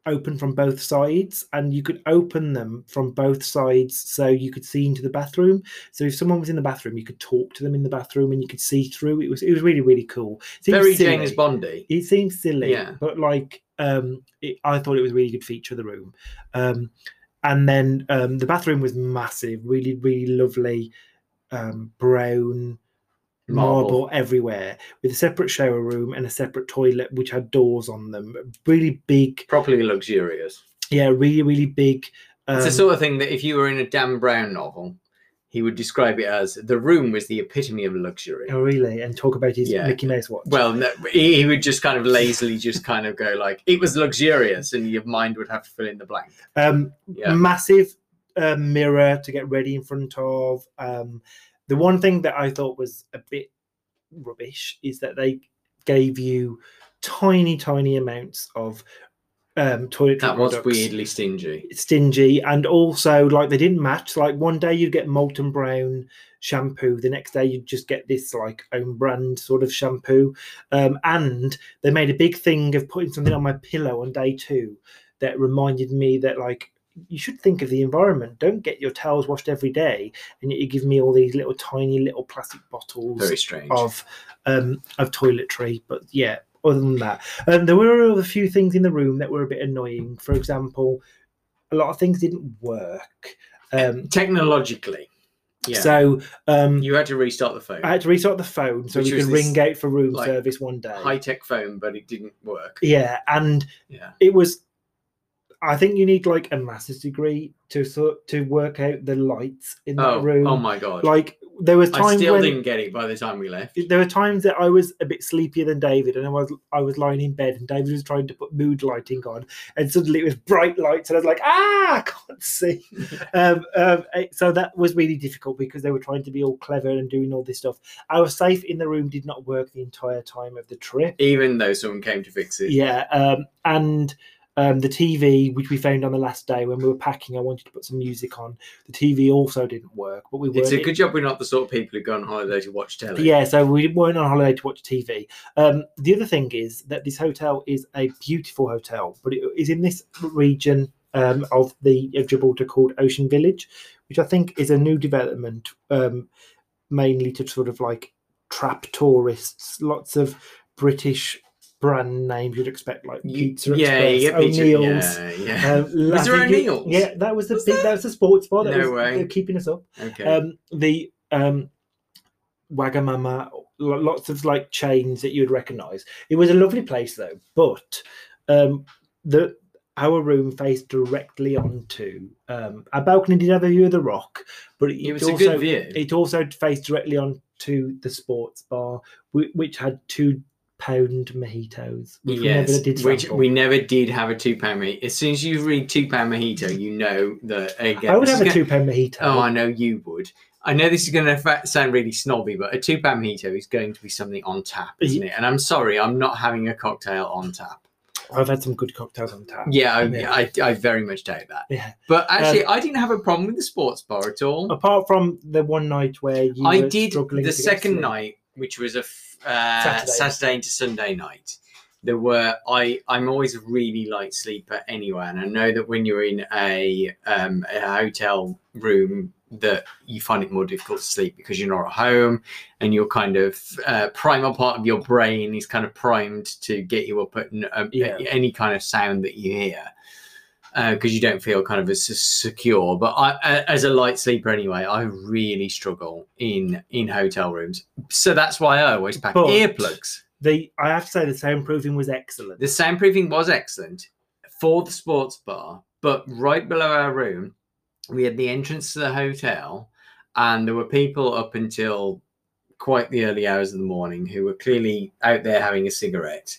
open from both sides, and you could open them from both sides so you could see into the bathroom. So if someone was in the bathroom, you could talk to them in the bathroom and you could see through. It was it was really, really cool. Seems Very silly. James Bondy. It seems silly, Yeah. but like um, it, I thought it was a really good feature of the room. Um, and then um, the bathroom was massive, really, really lovely, um, brown marble. Marble. everywhere, with a separate shower room and a separate toilet which had doors on them. Really big, Properly luxurious. yeah, really, really big. Um, It's the sort of thing that if you were in a Dan Brown novel, he would describe it as the room was the epitome of luxury. oh, really? And talk about his Yeah. Mickey Mouse watch. Well, no, he, he would just kind of lazily just kind of go like, it was luxurious, and your mind would have to fill in the blank. Um, Yeah. massive uh, mirror to get ready in front of. Um, the one thing that I thought was a bit rubbish is that they gave you tiny, tiny amounts of um, toiletry That was products. weirdly stingy. Stingy, and also like they didn't match. Like one day you'd get Molten Brown shampoo, the next day you'd just get this like own brand sort of shampoo. Um, and they made a big thing of putting something on my pillow on day two that reminded me that like you should think of the environment. Don't get your towels washed every day, and yet you give me all these little tiny little plastic bottles Very strange. of um, of toiletry. But yeah, other than that, um, there were a few things in the room that were a bit annoying. For example, a lot of things didn't work. Um, Technologically, yeah. So um, you had to restart the phone. I had to restart the phone so Which we was could this, ring out for room like, service one day. High-tech phone, but it didn't work. Yeah, and Yeah. it was. I think you need like a master's degree to sort to work out the lights in that Oh, room. oh my god! Like there was times I still when didn't get it by the time we left. there were times that I was a bit sleepier than David, and I was I was lying in bed, and David was trying to put mood lighting on, and suddenly it was bright lights, and I was like, ah, I can't see. um, um, so that was really difficult because they were trying to be all clever and doing all this stuff. Our safe in the room did not work the entire time of the trip. Even though someone came to fix it. Yeah, um, and. Um, the T V, which we found on the last day when we were packing, I wanted to put some music on. The T V also didn't work, but we were. It's a good job we're not the sort of people who go on holiday to watch telly. Yeah, so we weren't on holiday to watch T V. Um, the other thing is that this hotel is a beautiful hotel, but it is in this region um, of the of Gibraltar called Ocean Village, which I think is a new development, um, mainly to sort of like trap tourists. Lots of British brand names you'd expect, like Pizza yeah, Express, yeah, Pizza, O'Neill's. yeah, yeah. Um, Was there I think it- O'Neill's? Yeah, that was the Was big, there? that was the sports bar. That No was way. they were keeping us up. Okay. Um, the um, Wagamama, lo- lots of like chains that you'd recognise. It was a lovely place though, but um, the our room faced directly onto um, our balcony. Did have a view of the rock, but it, it was also, a good view. It also faced directly onto the sports bar, which, which had two pound mojitos, which we yes, never did which sample. we never did have a two pound mojito. As soon as you read two pound mojito, you know that again. I would this have is a gonna- two pound mojito. Oh, I know you would. I know this is going to sound really snobby, but a two pound mojito is going to be something on tap, isn't it? And I'm sorry, I'm not having a cocktail on tap. I've had some good cocktails on tap. Yeah, I, Yeah. I, I very much doubt that. Yeah. But actually, Um, I didn't have a problem with the sports bar at all. Apart from the one night where you I were did struggling the to get second sleep. night, which was a f- uh, Saturday. Saturday into Sunday night. There were I I'm always a really light sleeper anyway, and I know that when you're in a um, a hotel room that you find it more difficult to sleep because you're not at home and your kind of uh, primal part of your brain is kind of primed to get you up at um, Yeah. any kind of sound that you hear because uh, you don't feel kind of as secure. But I, as a light sleeper anyway, I really struggle in in hotel rooms. So that's why I always pack But- earplugs. The I have to say the soundproofing was excellent. The soundproofing was excellent for the sports bar, but right below our room, we had the entrance to the hotel, and there were people up until quite the early hours of the morning who were clearly out there having a cigarette.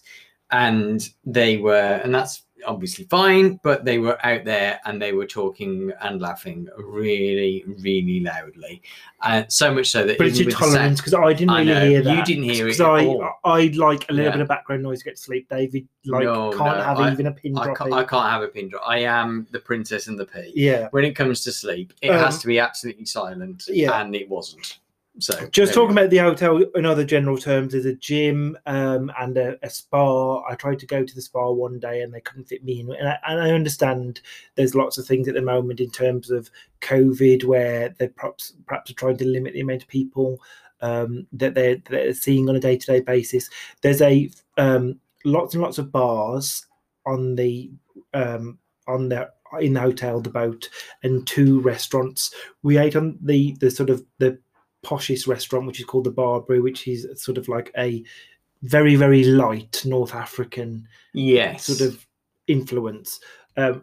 And they were, and that's obviously fine, but they were out there and they were talking and laughing really, really loudly. And so much so that but it's even your with the sound- tolerance because I didn't I really know, hear you that. didn't hear it because at I all. I like a little Yeah. bit of background noise to get to sleep. David like No, can't no, have I- even a pin I drop. can't, in. I can't have a pin drop. I am the princess and the pea. Yeah, When it comes to sleep, it Um, has to be absolutely silent, yeah. and it wasn't. So just there we talking go. about the hotel in other general terms, there's a gym um, and a, a spa. I tried to go to the spa one day and they couldn't fit me in. And I, and I understand there's lots of things at the moment in terms of COVID where they're perhaps, perhaps are trying to limit the amount of people um, that they're, they're seeing on a day-to-day basis. There's a um, lots and lots of bars on the um, on the in the hotel, the boat, and two restaurants. We ate on the the sort of the poshest restaurant, which is called the Barbary, which is sort of like a very, very light North African Yes. sort of influence. Um,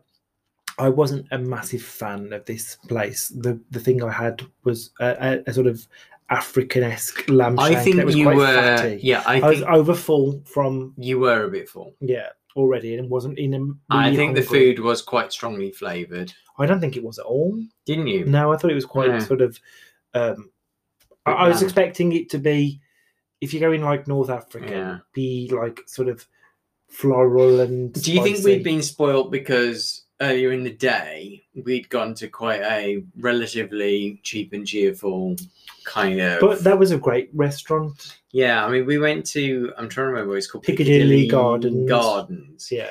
I wasn't a massive fan of this place. The the thing I had was a, a, a sort of African-esque lamb I shank think that was you quite were. fatty. Yeah, I, I was think over full from you were a bit full. yeah already, and wasn't in a. Really I think the hungry. food was quite strongly flavoured. I don't think it was at all. Didn't you? No, I thought it was quite Yeah. sort of. Um, I, I was expecting it to be, if you go in like North Africa, Yeah. be like sort of floral and. Do you think spicy. we'd been spoilt because earlier in the day we'd gone to quite a relatively cheap and cheerful kind of? But that was a great restaurant. Yeah, I mean, we went to. I'm trying to remember what it's called. Piccadilly, Piccadilly Gardens. Gardens. Yeah.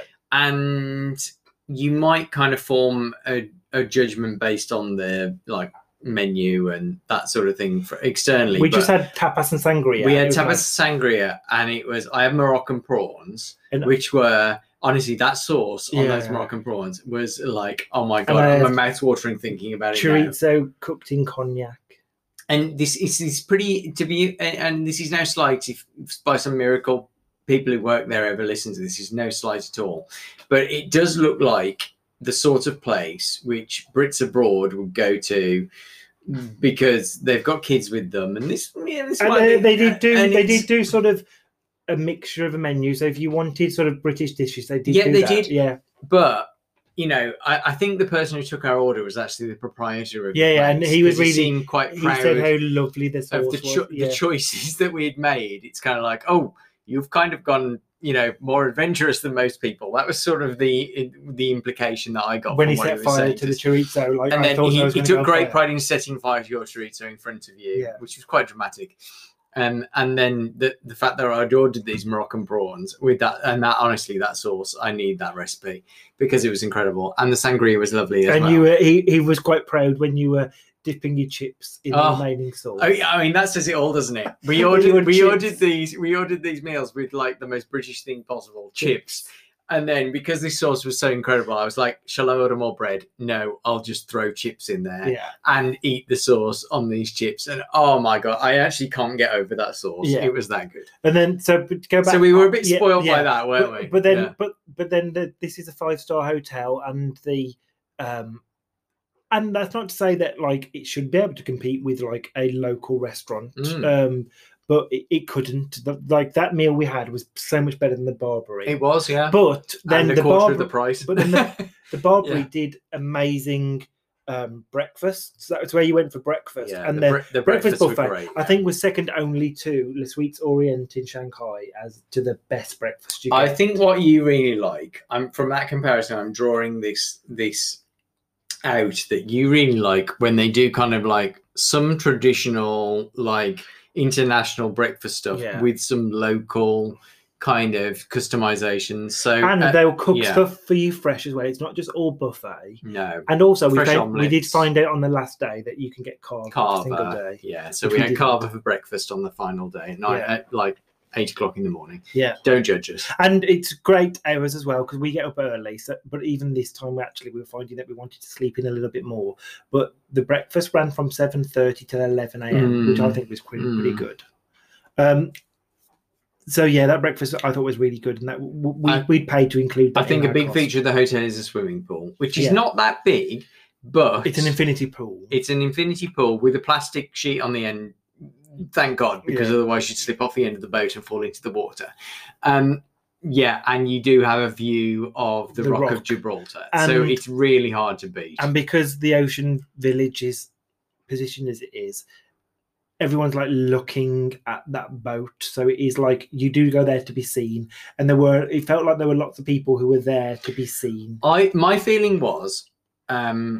And you might kind of form a, a judgment based on the like menu and that sort of thing for externally. We but just had tapas and sangria. we It had was tapas like- sangria, and it was I had Moroccan prawns, And- which were honestly that sauce on those Yeah. Moroccan prawns was like, oh my god, And, uh, my mouth's watering thinking about it now. chorizo cooked in cognac. And this is is pretty to be, and this is no slight if by some miracle people who work there ever listen to this. Is no slight at all, but it does look like the sort of place which Brits abroad would go to because they've got kids with them, and this, yeah, this And might they, be- they did do and they it's- did do sort of a mixture of a menu. So if you wanted sort of British dishes, they did. Yeah, do they that. did. Yeah, But you know, I, I think the person who took our order was actually the proprietor of the Yeah, yeah, and place, he was 'cause really- seemed quite he proud said how lovely the sauce of the, cho- was. Yeah. the choices that we'd made. It's kind of like, oh, you've kind of gone, you know, more adventurous than most people. That was sort of the the implication that I got when from he what set was fire saying to the us. chorizo, like And I then thought he, I was he gonna took go great fire. pride in setting fire to your chorizo in front of you, Yeah. which was quite dramatic. Um, and then the the fact that I'd ordered these Moroccan prawns with that, and that honestly, that sauce, I need that recipe because it was incredible. And the sangria was lovely as And well. you were he, he was quite proud when you were dipping your chips in Oh. the remaining sauce. Oh, yeah, I mean that says it all, doesn't it? We You ordered ordered we chips. ordered these we ordered these meals with like the most British thing possible, chips. And then because this sauce was so incredible, I was like, shall I order more bread? No, I'll just throw chips in there Yeah. and eat the sauce on these chips. And oh my god, I actually can't get over that sauce. Yeah. It was that good. And then so but to go back. So we were a bit yeah, spoiled yeah. by that, weren't but, we? But then Yeah. but but then the, this is a five star hotel, and the um and that's not to say that like it should be able to compete with like a local restaurant. Mm. Um but it, it couldn't. The- Like that meal we had was so much better than the Barbary. It was, yeah. But then and a the quarter Barbary of the price. but then the, the Barbary Yeah. did amazing um breakfast. So that's where you went for breakfast. yeah, and the, then bre- the breakfast breakfast, were buffet, great. I yeah. think, was second only to Le Suites Orient in Shanghai as to the best breakfast you get. I think what you really like, I'm from that comparison, I'm drawing this this out that you really like when they do kind of like some traditional like international breakfast stuff Yeah. with some local kind of customizations. So and uh, they'll cook yeah. stuff for you fresh as well. It's not just all buffet. no And also, we, Fresh found, we did omelettes. find out on the last day that you can get carve every single carver. day. Yeah, so Which we we had didn't. carver for breakfast on the final day, nine Yeah. at like eight o'clock in the morning. Yeah. Don't judge us. And it's great hours as well because we get up early. So, but even this time, we actually we were finding that we wanted to sleep in a little bit more. But the breakfast ran from seven thirty to eleven a m, which I Mm. think was pretty, pretty Mm. good. Um. So yeah, that breakfast I thought was really good, and that w- we I- we paid to include. That I think in a our big cost. feature of the hotel is a swimming pool, which is Yeah. not that big, but It's an infinity pool. It's an infinity pool with a plastic sheet on the end. Thank God, because Yeah. otherwise you'd slip off the end of the boat and fall into the water. Um, yeah, and you do have a view of the, The Rock, of Rock. Gibraltar, so And- it's really hard to beat. And because the ocean village is positioned as it is, everyone's like looking at that boat. So it is like you do go there to be seen. And there were, it felt like there were lots of people who were there to be seen. I my feeling was, um,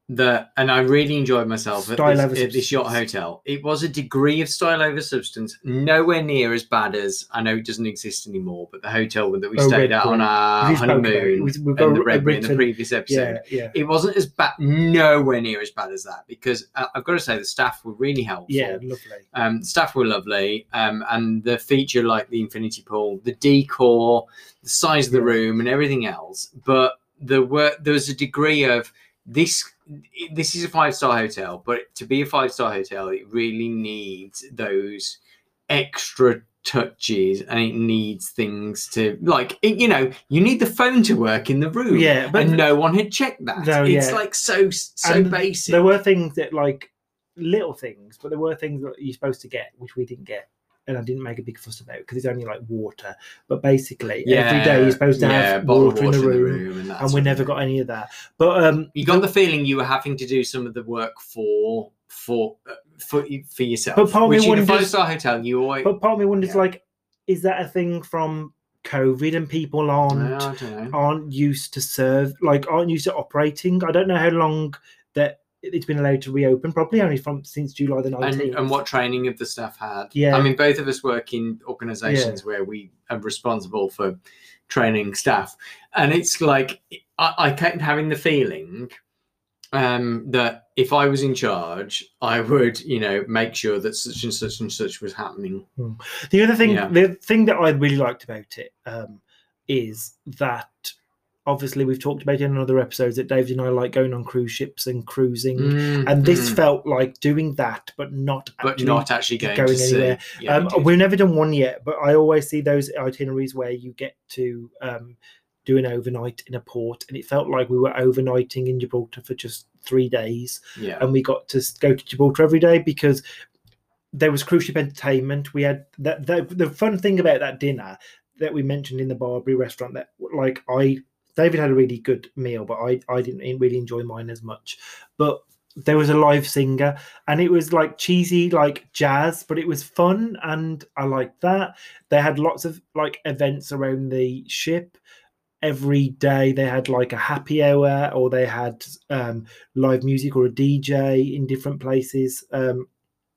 that, and I really enjoyed myself at Style this, over at this yacht substance. hotel. It was a degree of style over substance, nowhere near as bad as, I know it doesn't exist anymore, but the hotel that we Oh, stayed at Redbury. on our We spoke about it. honeymoon We- we've got and the a Redbury in the written- previous episode. Yeah, yeah, It wasn't as bad, nowhere near as bad as that, because uh, I've got to say the staff were really helpful. yeah, lovely. Um, the staff were lovely, um, and the feature like the infinity pool, the decor, the size of the Yeah. room, and everything else. But there were there was a degree of this. This is a five star hotel, but to be a five star hotel, it really needs those extra touches, and it needs things to like. It, you know, you need the phone to work in the room. Yeah, but and no one had checked that. No, it's yeah. like so so And basic. There were things that like little things, but there were things that you're supposed to get, which we didn't get. And I didn't make a big fuss about because it's only like water. But basically, every day you're supposed to yeah, have bottled water, in the room, and, that and sort we of never thing. got any of that. But um, You got the feeling you were having to do some of the work for for uh, for for yourself. But part of me Which in a wonders- five star hotel, you always. but part of me wonders, Yeah. like, is that a thing from COVID and people aren't I don't know. aren't used to serve, like, aren't used to operating? I don't know how long that it's been allowed to reopen. Probably only from since July the And, nineteenth. and what training have the staff had? Yeah. I mean, both of us work in organisations where we are responsible for training staff, and it's like I, I kept having the feeling um, that if I was in charge, I would, you know, make sure that such and such and such was happening. The other thing, Yeah. the thing that I really liked about it um, is that obviously we've talked about it in other episodes that David and I like going on cruise ships and cruising, Mm, and this mm. felt like doing that, but not but actually not actually going, going to sea. anywhere. Yeah, um, we did. we've never done one yet, but I always see those itineraries where you get to um, do an overnight in a port, and it felt like we were overnighting in Gibraltar for just three days, yeah. and we got to go to Gibraltar every day because there was cruise ship entertainment. We had that, that the fun thing about that dinner that we mentioned in the Barbary restaurant, that like I David had a really good meal, but I I didn't really enjoy mine as much. But there was a live singer, and it was like cheesy, like jazz, but it was fun, and I liked that. They had lots of like events around the ship. Every day they had like a happy hour, or they had um, live music or a D J in different places. Um,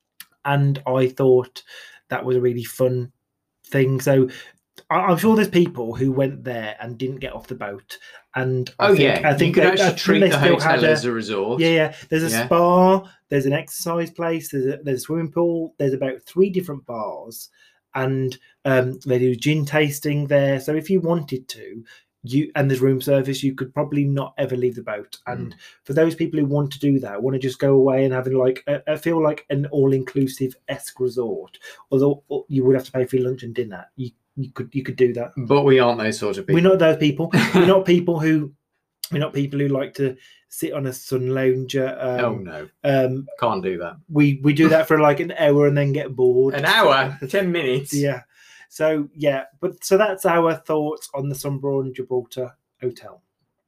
and I thought that was a really fun thing. So I- I'm sure there's people who went there and didn't get off the boat. And I Oh think, yeah, I think you could they, I actually think treat they the still hotel had a- as a resort. yeah, yeah. There's a Yeah. spa, there's an exercise place, there's a, there's a swimming pool, there's about three different bars, and um, they do gin tasting there. So if you wanted to, you and there's room service, you could probably not ever leave the boat. And for those people who want to do that, want to just go away and having like a, a feel like an all-inclusive esque resort, although you would have to pay for your lunch and dinner, you you could you could do that. But we aren't those sort of people. We're not those people. We're not people who we're not people who like to sit on a sun lounger. Um, oh no, um, can't do that. we we do that for like an hour and then get bored. An hour, ten minutes. Yeah. So yeah, but so that's our thoughts on the Sunbrawn Gibraltar Hotel.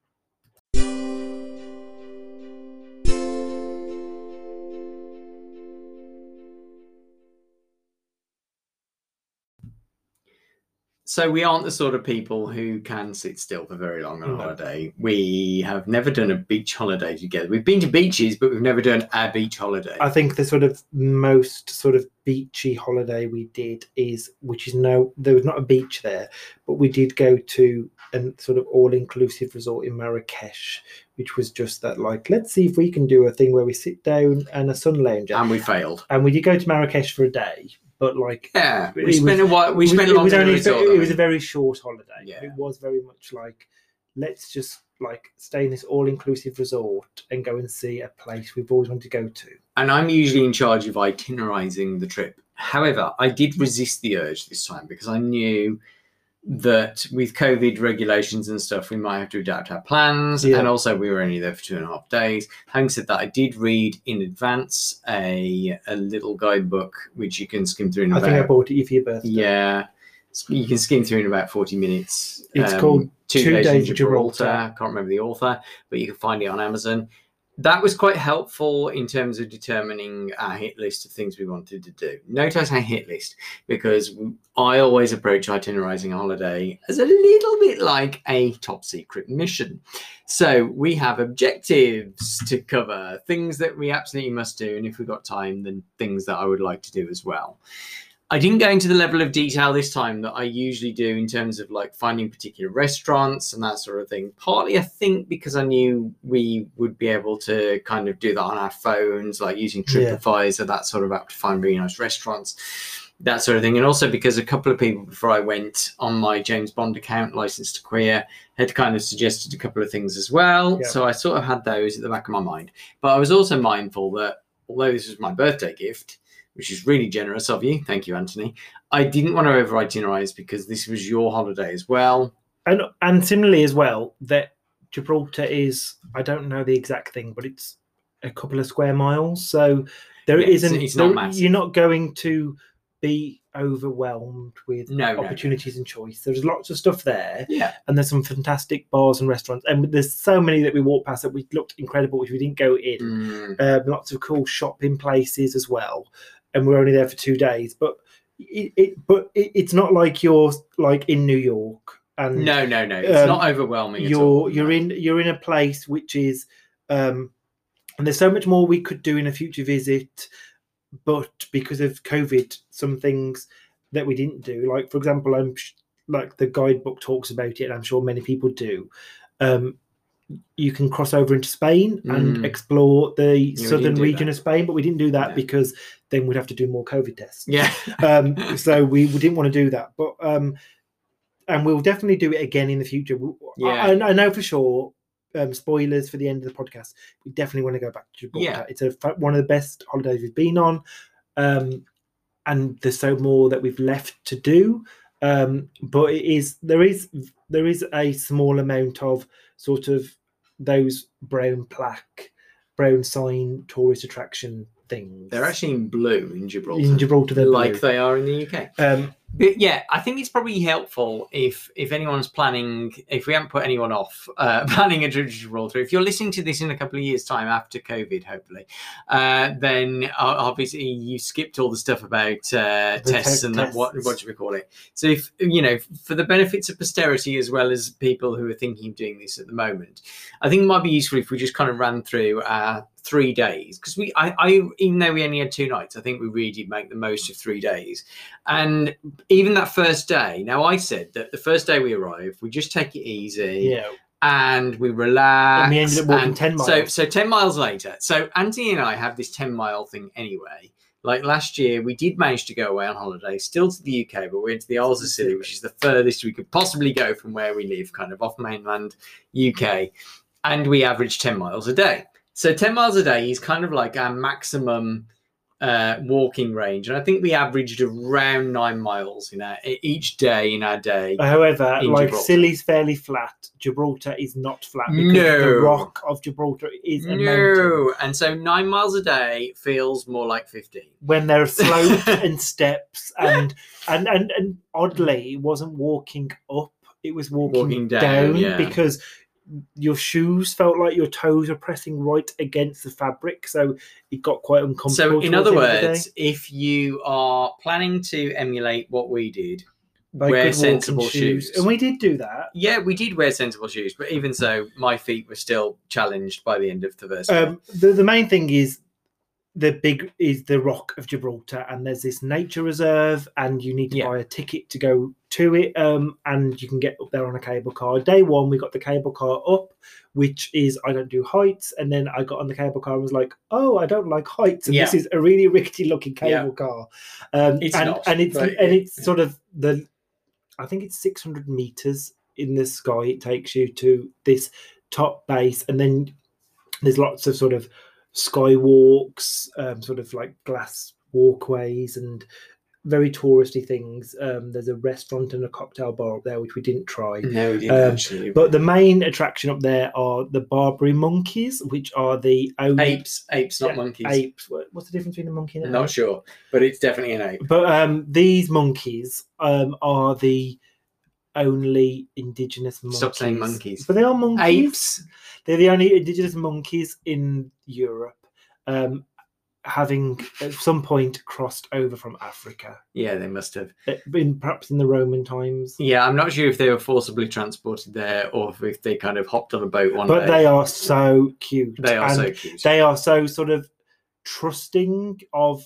So we aren't the sort of people who can sit still for very long on a No. holiday. We have never done a beach holiday together. We've been to beaches, but we've never done a beach holiday. I think the sort of most sort of beachy holiday we did is, which is no, there was not a beach there, but we did go to a sort of all-inclusive resort in Marrakesh, which was just that, like, let's see if we can do a thing where we sit down and a sun lounger. and we failed. And we did go to Marrakesh for a day, but like, Yeah, It we spent was- a while. We it was- spent it longer was than only we thought. it was a very short holiday. Yeah. It was very much like, let's just like stay in this all-inclusive resort and go and see a place we've always wanted to go to. And I'm usually in charge of itinerizing the trip. However, I did resist the urge this time because I knew that with COVID regulations and stuff, we might have to adapt our plans. Yeah. And also, we were only there for two and a half days. Having said that, I did read in advance a a little guidebook which you can skim through in I about. think I bought it for your birthday. Yeah, you can skim through in about forty minutes. It's called Two, Two Days, Days in in Gibraltar. Gibraltar. Can't remember the author, but you can find it on Amazon. that was quite helpful in terms of determining our hit list of things we wanted to do. Notice our hit list, because I always approach itinerizing a holiday as a little bit like a top secret mission. So we have objectives to cover, things that we absolutely must do, and if we've got time, then things that I would like to do as well. I didn't go into the level of detail this time that I usually do in terms of like finding particular restaurants and that sort of thing. Partly, I think, because I knew we would be able to kind of do that on our phones, like using TripAdvisor, yeah. that sort of app to find really nice restaurants, that sort of thing. And also because a couple of people before I went on my James Bond account, Licensed to Queer, had kind of suggested a couple of things as well. Yeah. So I sort of had those at the back of my mind. But I was also mindful that although this was my birthday gift, which is really generous of you. Thank you, Anthony. I didn't want to over itinerize because this was your holiday as well. And and similarly as well, that Gibraltar is, I don't know the exact thing, but it's a couple of square miles. So there yeah, isn't, it's there, not massive. You're not going to be overwhelmed with no, opportunities no, no. and choice. There's lots of stuff there. Yeah. And there's some fantastic bars and restaurants. And there's so many that we walked past that we looked incredible, which we didn't go in. Mm. Um, lots of cool shopping places as well. And we're only there for two days, but it, it but it, it's not like you're like in New York. And no, no, no, it's um, not overwhelming. You're at all, you're no. in you're in a place which is, um, and there's so much more we could do in a future visit, but because of COVID, some things that we didn't do, like for example, I'm like the guidebook talks about it, and I'm sure many people do. Um, you can cross over into Spain and mm. explore the yeah, southern region that. of Spain, but we didn't do that no. because then we'd have to do more COVID tests. Yeah. um, so we, we didn't want to do that. But um, and we'll definitely do it again in the future. Yeah. I, I know for sure, um, spoilers for the end of the podcast, we definitely want to go back to Gibraltar. Yeah. It's a, one of the best holidays we've been on. Um, and there's so more that we've left to do. Um, but it is there is there is a small amount of sort of those brown plaque, brown sign tourist attraction things. They're actually in blue in Gibraltar. In Gibraltar, they're like blue. they are in the U K. Um, But yeah, I think it's probably helpful if if anyone's planning, if we haven't put anyone off uh, planning a trip to Gibraltar, if you're listening to this in a couple of years' time after COVID, hopefully, uh, then uh, obviously you skipped all the stuff about uh, tests te- and tests. That, what what should we call it? So if you know, for the benefits of posterity as well as people who are thinking of doing this at the moment, I think it might be useful if we just kind of ran through our three days because we I, I even though we only had two nights, I think we really did make the most of three days. And even that first day, now I said that the first day we arrived, we just take it easy, yeah, and we relax. And we ended up walking ten miles. So so ten miles later, so Anthony and I have this ten mile thing anyway. Like last year, we did manage to go away on holiday, still to the U K, but we went to the Isles of Scilly, which is the furthest we could possibly go from where we live, kind of off mainland U K, and we averaged ten miles a day. So ten miles a day is kind of like our maximum uh, walking range. And I think we averaged around nine miles in our, each day in our day. However, like Gibraltar. Scilly's fairly flat. Gibraltar is not flat because no. the rock of Gibraltar is a no. mountain. And so nine miles a day feels more like fifteen. When there are slopes and steps and, and, and, and oddly, it wasn't walking up, it was walking, Walking down, down yeah. because your shoes felt like your toes were pressing right against the fabric, so it got quite uncomfortable. So, in other words, if you are planning to emulate what we did, By wear good sensible walking shoes. And we did do that. Yeah, we did wear sensible shoes, but even so, my feet were still challenged by the end of the first day. Um, the, the main thing is the big is the Rock of Gibraltar, and there's this nature reserve, and you need to Yeah. buy a ticket to go to it, um, and you can get up there on a cable car. Day one, we got the cable car up, which is I don't do heights, and then I got on the cable car and was like, oh, I don't like heights, and Yeah. this is a really rickety looking cable Yeah. car, um, It's and not, and it's but and it- it's sort of the, I think it's six hundred meters in the sky. It takes you to this top base, and then there's lots of sort of skywalks, um, sort of like glass walkways and very touristy things. Um, there's a restaurant and a cocktail bar up there, which we didn't try. No, we didn't Um, actually. But the main attraction up there are the Barbary monkeys, which are the only Apes, apes, not Yeah, monkeys. apes. What- What's the difference between a monkey and an Not ape? sure, but it's definitely an ape. But um, these monkeys um, are the only indigenous monkeys. Stop saying monkeys. But they are monkeys. Apes. They're the only indigenous monkeys in Europe, um, having at some point crossed over from Africa. Yeah, they must have. In, perhaps in the Roman times. Yeah, I'm not sure if they were forcibly transported there or if they kind of hopped on a boat one but day. But they are so cute. They are and so cute. They are so sort of trusting of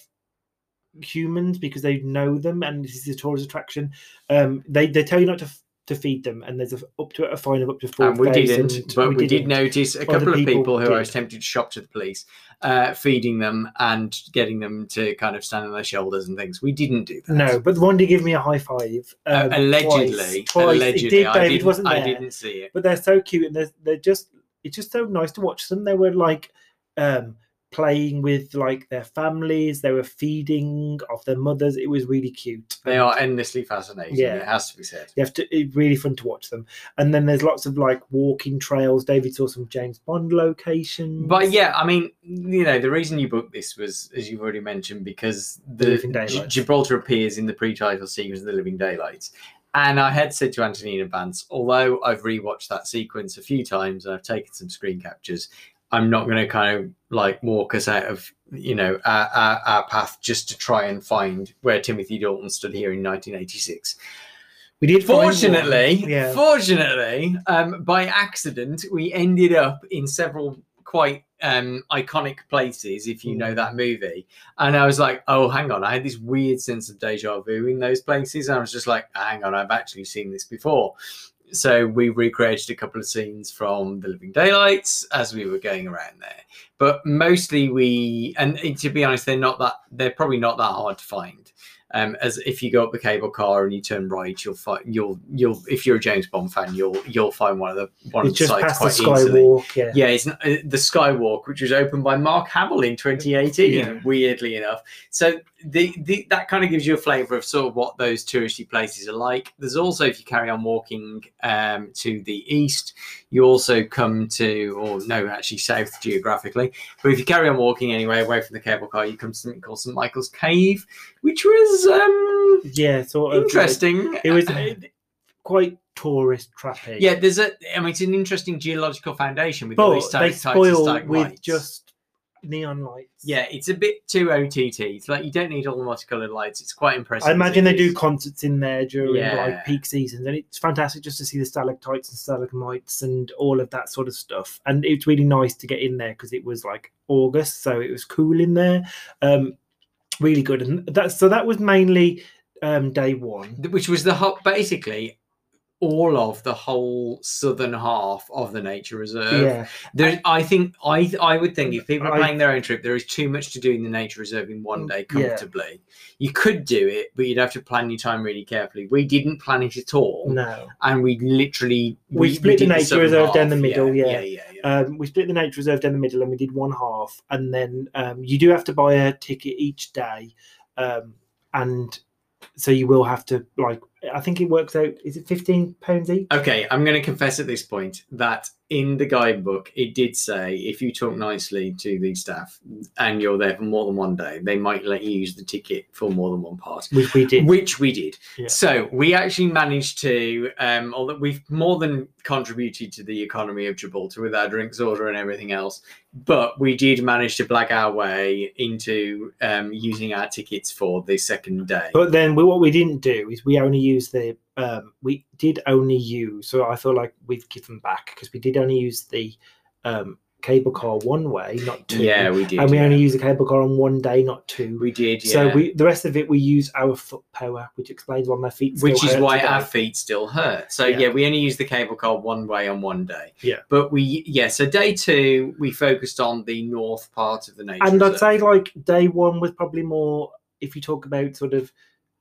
humans because they know them, and this is a tourist attraction. Um, they they tell you not to to feed them, and there's a, up to a fine of up to four. And we didn't, but we, we didn't. did notice a couple of people, people who did. I was tempted to shop to the police, uh, feeding them and getting them to kind of stand on their shoulders and things. We didn't do that. No, but the one did give me a high five. Um, uh, allegedly, twice, twice. allegedly, Did, I, David didn't, wasn't there, I didn't see it. But they're so cute, and they're they're just it's just so nice to watch them. They were like. Um, playing with like their families, they were feeding off their mothers. It was really cute. They are endlessly fascinating. Yeah, it has to be said. You have to. It's really fun to watch them. And then there's lots of like walking trails. David saw some James Bond locations. But yeah, I mean, you know, the reason you booked this was, as you've already mentioned, because the, the G- Gibraltar appears in the pre-title sequence of The Living Daylights. And I had said to Anthony in advance, although I've rewatched that sequence a few times and I've taken some screen captures, I'm not going to kind of like walk us out of, you know, our, our, our path just to try and find where Timothy Dalton stood here in nineteen eighty-six. We did. Fortunately, yeah. fortunately, um, by accident, we ended up in several quite um, iconic places, if you know that movie. And I was like, oh, hang on. I had this weird sense of deja vu in those places. And I was just like, hang on, I've actually seen this before. So we recreated a couple of scenes from The Living Daylights as we were going around there. But mostly we, and to be honest, they're not that, they're probably not that hard to find. Um, as if you go up the cable car and you turn right, you'll find you'll you'll if you're a James Bond fan, you'll you'll find one of the one it's of the sites quite the easily. Skywalk, yeah, yeah, it's not, uh, the Skywalk, which was opened by Mark Hamill in twenty eighteen. Yeah. Weirdly enough, so the, the that kind of gives you a flavour of sort of what those touristy places are like. There's also, if you carry on walking um, to the east, you also come to, or no, actually south geographically. But if you carry on walking anyway away from the cable car, you come to something called Saint Michael's Cave, which was um, yeah, sort of interesting. Like, it was uh, quite tourist trappy. Yeah, there's a. I mean, it's an interesting geological foundation with but all these they spoil with just neon lights. Yeah, it's a bit too O T T. It's like you don't need all the multicolored lights. It's quite impressive. I imagine they do concerts in there during yeah. like peak seasons, and it's fantastic just to see the stalactites and stalagmites and all of that sort of stuff. And it's really nice to get in there because it was like August, so it was cool in there. Um, really good, and that so that was mainly um, day one, which was the hot, basically. All of the whole southern half of the nature reserve. Yeah, there. I think I I would think if people are I, planning their own trip, there is too much to do in the nature reserve in one day comfortably. Yeah. You could do it, but you'd have to plan your time really carefully. We didn't plan it at all. No, and we literally we, we split we the nature the reserve half. down the middle. Yeah, yeah, yeah, yeah. yeah. Um, we split the nature reserve down the middle, and we did one half, and then um, you do have to buy a ticket each day, um, and so you will have to like. I think it works out. Is it fifteen pounds each? Okay, I'm going to confess at this point that in the guidebook it did say if you talk nicely to the staff and you're there for more than one day, they might let you use the ticket for more than one part. Which we did. Which we did. Yeah. So we actually managed to, um, although we've more than contributed to the economy of Gibraltar with our drinks order and everything else, but we did manage to blag our way into um, using our tickets for the second day. But then we, what we didn't do is we only used the um, we did only use. So I feel like we've given back because we did only use the um, cable car one way, not two. Yeah, we did. And we yeah. only used the cable car on one day, not two. We did. Yeah. So we the rest of it we use our foot power, which explains why my feet. Still which is hurt why today. our feet still hurt. So yeah. yeah, we only used the cable car one way on one day. Yeah, but we yeah. So day two we focused on the north part of the nature and reserve. I'd say like day one was probably more if you talk about sort of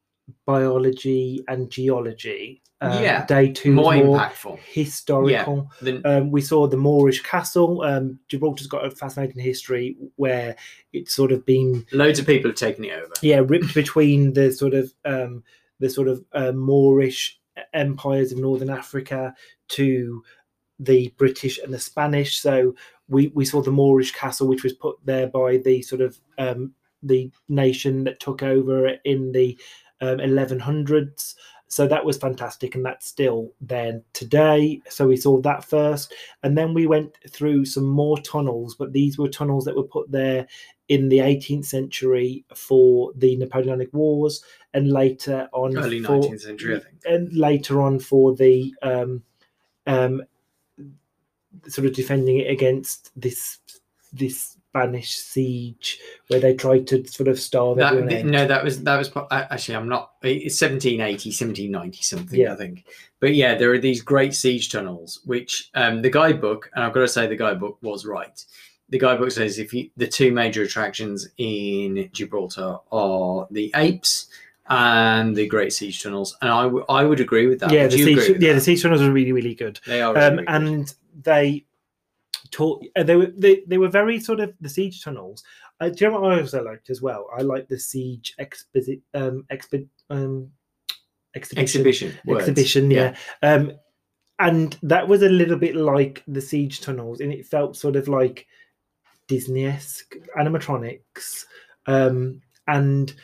biology and geology. Um, yeah, day two more, more impactful, historical. Yeah, the... um, we saw the Moorish castle. Um, Gibraltar's got a fascinating history where it's sort of been loads of people have taken it over. Yeah, ripped between the sort of um, the sort of uh, Moorish empires of Northern Africa to the British and the Spanish. So we we saw the Moorish castle, which was put there by the sort of um, the nation that took over in the um, eleven hundreds. So that was fantastic, and that's still there today. So we saw that first, and then we went through some more tunnels, but these were tunnels that were put there in the eighteenth century for the Napoleonic Wars, and later on early for, nineteenth century, I think, and later on for the um, um, sort of defending it against this this Spanish siege where they tried to sort of starve that, everyone out. No, that was that was actually I'm not. It's seventeen eighty, seventeen ninety something, Yeah. I think. But yeah, there are these great siege tunnels, which um, the guidebook, and I've got to say the guidebook was right. The guidebook says if you, the two major attractions in Gibraltar are the apes and the Great Siege Tunnels, and I, w- I would agree with that. Yeah, Would the you siege, agree with yeah, that? the siege tunnels are really, really good. They are, really, um, really good. and they taught. Uh, they were they, they were very sort of the siege tunnels. Uh, do you know what I also liked as well? I like the siege exposit um, expi- um exhibition exhibition, words. exhibition. Yeah. yeah, um, and that was a little bit like the siege tunnels, and it felt sort of like Disney-esque animatronics um, and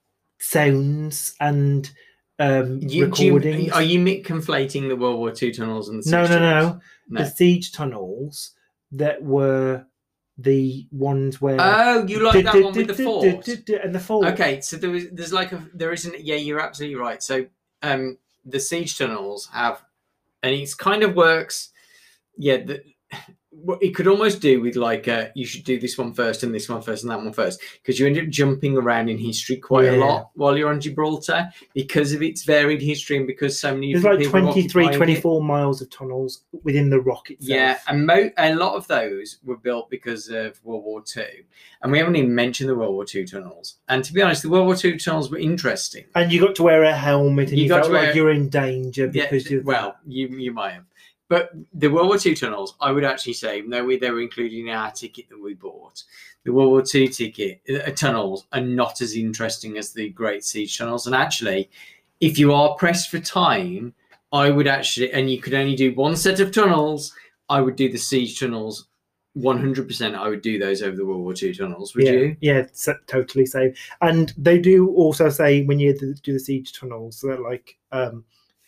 sounds and um, You, do recordings. you, are you conflating the World War Two tunnels and the siege no, no, tunnels? no, no. The siege tunnels that were the ones where oh, you like that one with the fort and the fort. Okay, so there was there's like a there isn't. Yeah, you're absolutely right. So um, the siege tunnels have, and it's kind of works. Yeah, the, it could almost do with like uh, you should do this one first and this one first and that one first, because you end up jumping around in history quite Yeah. a lot while you're on Gibraltar because of its varied history and because so many There's like people twenty-three, occupying twenty-four it. miles of tunnels within the rock itself. Yeah, and mo- a lot of those were built because of World War Two, and we haven't even mentioned the World War Two tunnels. And to be honest, the World War Two tunnels were interesting. And you got to wear a helmet, and You you, got felt to wear- like you're in danger because yeah, you're well, you you might have. But the World War Two tunnels, I would actually say, even though we, they were included in our ticket that we bought, the World War Two ticket uh, tunnels are not as interesting as the Great Siege tunnels. And actually, if you are pressed for time, I would actually, and you could only do one set of tunnels, I would do the siege tunnels. one hundred percent I would do those over the World War Two tunnels. Would yeah, you? Yeah, so, totally same. And they do also say when you do the siege tunnels, that like um,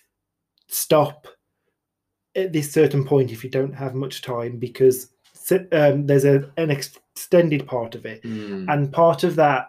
stop at this certain point if you don't have much time, because um, there's a, an extended part of it, mm. and part of that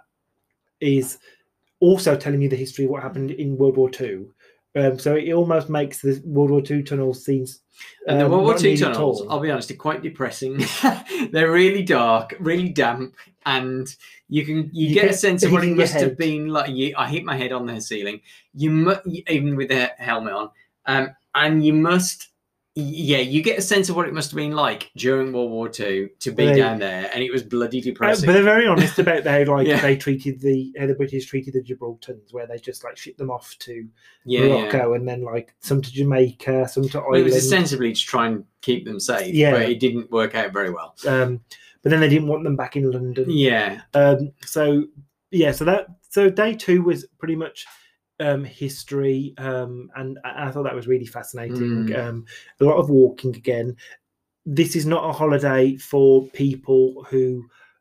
is also telling you the history of what happened in World War Two. Um, so it almost makes the World War Two tunnels seems. And the um, World War not Two needed at tunnels, all. I'll be honest, are quite depressing. They're really dark, really damp, and you can you, You get get a sense of what it hitting your must have head. been like. You, I hit my head on the ceiling. You mu- even with the helmet on, um, and you must. Yeah, you get a sense of what it must have been like during World War Two to be They- down there, and it was bloody Uh, depressing. but they're very honest about how like Yeah. they treated the how the British treated the Gibraltarians, where they just like shipped them off to yeah, yeah. Morocco and then like some to Jamaica, some to Well, it was Ireland. ostensibly to try and keep them safe, Yeah. but it didn't work out very well. Um, but then they didn't want them back in London. Yeah, Um, so yeah, so that so day two was pretty much um, history, um, and I, I thought that was really fascinating. Mm. Um, a lot of walking again. This is not a holiday for people who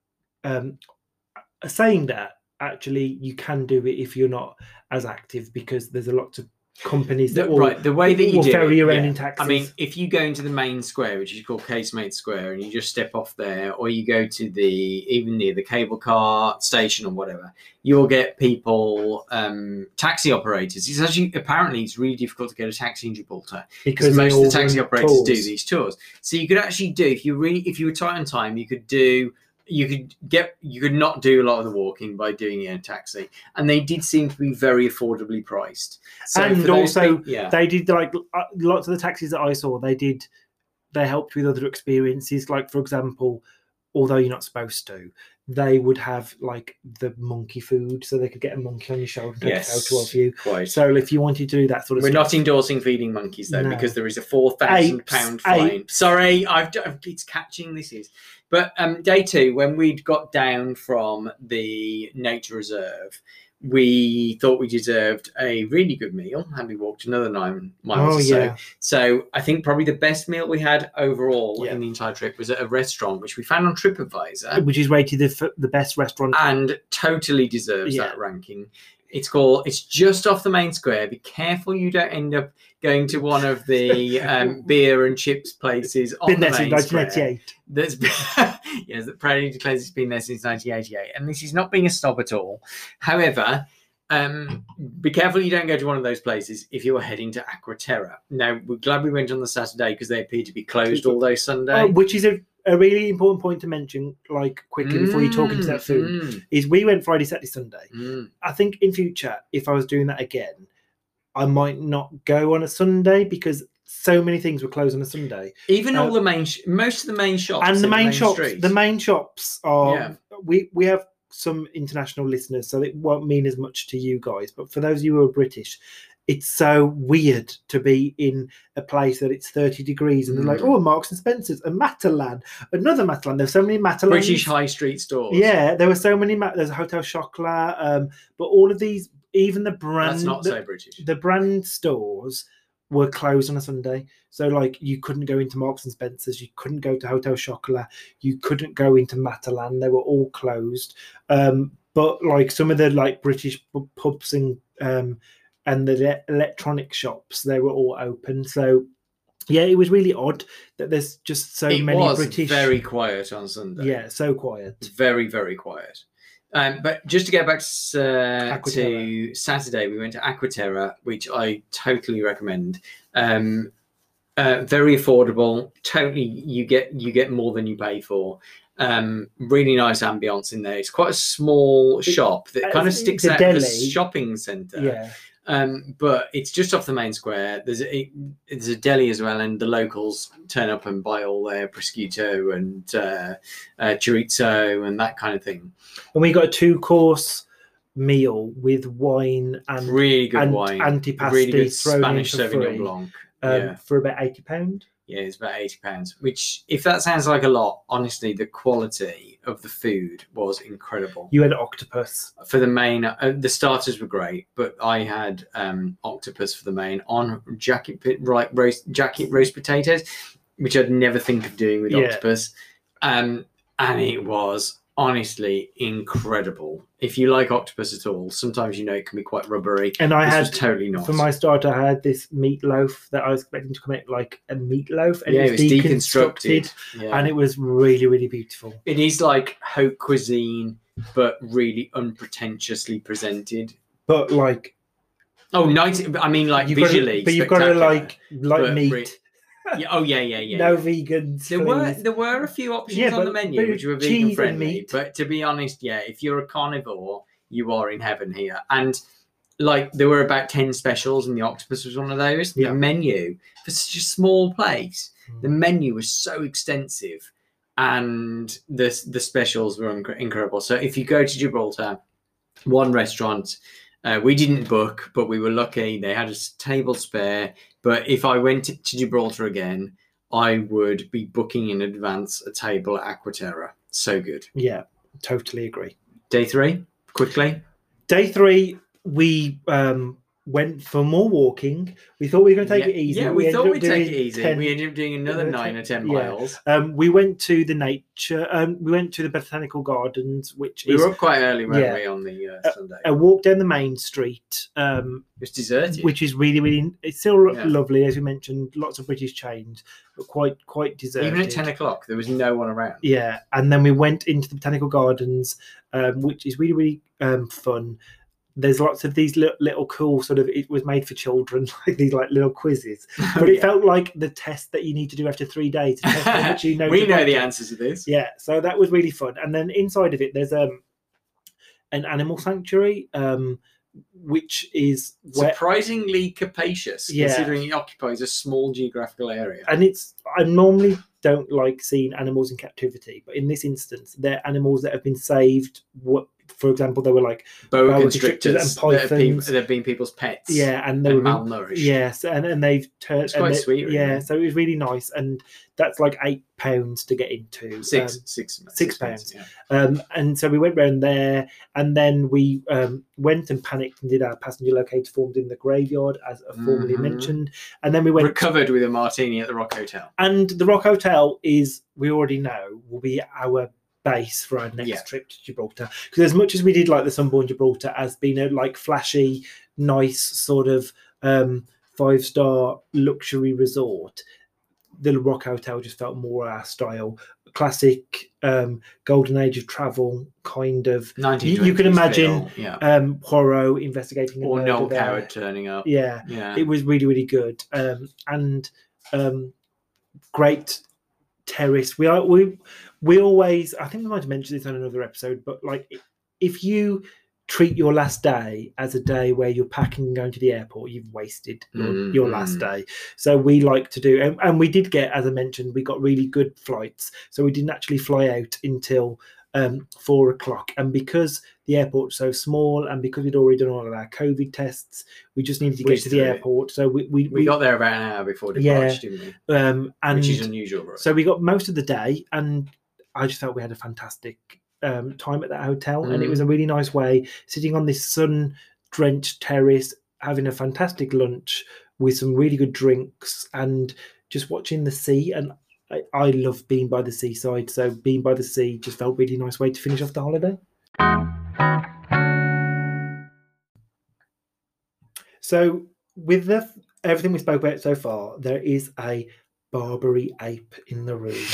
um, are saying that. Actually, you can do it if you're not as active, because there's a lot of companies that The- will, right, the way that you will do ferry it, around yeah. in taxis. I mean, if you go into the main square, which is called Casemate Square, and you just step off there, or you go to the even near the cable car station or whatever, you'll get people, um, taxi operators. It's actually apparently it's really difficult to get a taxi in Gibraltar because they most of all the taxi run operators do tours. these tours. So you could actually do if you really if you were tight on time, you could do. You could get, you could not do a lot of the walking by doing it in a taxi, and they did seem to be very affordably priced. So And for those also, people- yeah, They did like uh, lots of the taxis that I saw. They did. They helped with other experiences. Like for example, although you're not supposed to, they would have like the monkey food, so they could get a monkey on your shoulder and take yes, a photo of you. quite. So if you wanted to do that sort of We're stuff, not endorsing feeding monkeys though, No. because there is a four thousand pound Apes, fine. apes. Sorry, I've done, it's catching. This is, but um, day two when we'd got down from the nature reserve, we thought we deserved a really good meal, and we walked another nine miles Oh or so. yeah, So I think probably the best meal we had overall Yeah. in the entire trip was at a restaurant which we found on TripAdvisor, which is rated the, f- the best restaurant. and totally deserves Yeah. that ranking. It's called. It's just off the main square. Be careful you don't end up going to one of the um, beer and chips places on Been the there since main square. nineteen eighty-eight. That's yes, that proudly declares it's been there since nineteen eighty-eight, and this is not being a snob at all. However, um, be careful you don't go to one of those places if you are heading to Aquaterra. Now, we're glad we went on the Saturday because they appear to be closed all day Sunday. Oh, which is a, a really important point to mention, like quickly before you talk into that food, Mm, is we went Friday, Saturday, Sunday. mm. I think in future, if I was doing that again, I might not go on a Sunday because so many things were closed on a Sunday. Even Uh, all the main, sh- most of the main shops, and the in main, shops, streets. the main shops are. Yeah. We we have some international listeners, so it won't mean as much to you guys. But for those of you who are British, it's so weird to be in a place that it's thirty degrees and they're like, Mm. oh, Marks and Spencer's, a Matalan, another Matalan. There's so many Matalans. British high street stores. Yeah, there were so many. Ma- There's a Hotel Chocolat, um, but all of these, even the brand, That's not the, so British. the brand stores were closed on a Sunday. So, like, you couldn't go into Marks and Spencer's, you couldn't go to Hotel Chocolat, you couldn't go into Matalan. They were all closed. Um, but like some of the like British pu- pubs and um, and the le- electronic shops, they were all open. So, yeah, it was really odd that there's just so it many was British. very quiet on Sunday. Yeah, so quiet. Very, very quiet. Um, but just to get back to, uh, Aquaterra. to Saturday, we went to Aquaterra, which I totally recommend. Um, uh, very affordable. Totally, you get you get more than you pay for. Um, really nice ambience in there. It's quite a small shop that uh, kind of it's sticks a out of a deli. shopping centre. Yeah. Um, but it's just off the main square. There's a, there's a deli as well, and the locals turn up and buy all their prosciutto and uh, uh, chorizo and that kind of thing. And we got a two course meal with wine and Really good and wine, antipasti really good thrown Spanish in for Sauvignon free, Blanc. um, yeah, for about eighty pounds. yeah, it's about eighty pounds. Which, if that sounds like a lot, honestly, the quality of the food was incredible. You had octopus. For the main, uh, the starters were great, but I had um, octopus for the main on jacket pit, right roast jacket roast potatoes, which I'd never think of doing with Yeah. octopus, um, and it was honestly incredible. If you like octopus at all, sometimes you know it can be quite rubbery. And I This had was totally not. for my starter, I had this meatloaf that I was expecting to come out like a meatloaf, and yeah, it it was was deconstructed, deconstructed, yeah. and it was really, really beautiful. It is like haute cuisine, but really unpretentiously presented. But like, Oh, nice! I mean, like you've visually, got to, but you've got to spectacular. like like but meat. re- Yeah, oh yeah, yeah, yeah. no yeah. vegans. There were please. there were a few options Yeah, on but- the menu but which were cheese vegan and friendly, meat. but to be honest, yeah, if you're a carnivore, you are in heaven here. And like there were about ten specials, and the octopus was one of those. The Yeah. menu for such a small place, Mm. the menu was so extensive, and the the specials were inc- incredible. So if you go to Gibraltar, one restaurant. Uh, we didn't book, but we were lucky. They had a s- table spare. But if I went to, to Gibraltar again, I would be booking in advance a table at Aquaterra. So good. Yeah, totally agree. Day three, quickly. Day three, we um, went for more walking. We thought we were going to take yeah, it easy. Yeah, we, ended thought up we'd take it doing easy. ten. We ended up doing another ten- nine or ten yeah. miles. Um, we went to the nature. Um, we went to the botanical gardens, which We is were up quite early, weren't yeah. we, on the uh, Sunday? a walk down the main street, um, It was deserted. which is really, really. It's still Yeah. lovely, as we mentioned. Lots of British chains, but quite, quite deserted. Even at ten o'clock, there was no one around. Yeah, and then we went into the botanical gardens, um, which is really, really um, fun. There's lots of these little, little cool sort of. It was made for children, like these like little quizzes. But it Yeah. felt like the test that you need to do after three days to test how much you know. we know about the it. answers to this. Yeah, so that was really fun. And then inside of it, there's um an animal sanctuary, um, which is where, Surprisingly capacious, Yeah. considering it occupies a small geographical area. and it's I normally don't like seeing animals in captivity, but in this instance, they're animals that have been saved. What, for example, they were like Boa boa constrictors, constrictors and that have been, pythons. that have been people's pets. yeah, and they and were malnourished. yes, and, and they've turned. It's quite and they- sweet, really. Yeah, so it was really nice, and that's like eight pounds to get into. Six, um, six, six pence, pounds. yeah. Um, and so we went round there, and then we um, went and panicked and did our passenger locator forms in the graveyard, as I formerly Mhm. mentioned. And then we went, Recovered with a martini at the Rock Hotel. and the Rock Hotel is, we already know, will be our base for our next Yeah. trip to Gibraltar. Because as much as we did like the Sunborn Gibraltar as being a like flashy, nice sort of um, five star luxury resort, the Rock Hotel just felt more our style. Classic um, golden age of travel kind of. You, you can imagine feel, yeah. um, Poirot investigating a or murder Noel there. Coward turning up. Yeah, yeah. it was really really good um, and um, great terrace. We are we we always. I think we might have mentioned this on another episode, but like if you treat your last day as a day where you're packing and going to the airport, you've wasted your, Mm, your mm. last day. So we like to do, and, and we did get, as I mentioned, we got really good flights. So we didn't actually fly out until um, four o'clock. And because the airport's so small and because we'd already done all of our COVID tests, we just needed to get Whizzed to the through it. airport. So we, we, We got there about an hour before departure, Yeah. didn't we? um, and Which is unusual, right? so we got most of the day, and I just felt we had a fantastic um, time at that hotel, Mm. and it was a really nice way, sitting on this sun-drenched terrace, having a fantastic lunch with some really good drinks, and just watching the sea. And I, I love being by the seaside, so being by the sea just felt a really nice way to finish off the holiday. So with the, everything we spoke about so far, there is a Barbary ape in the room.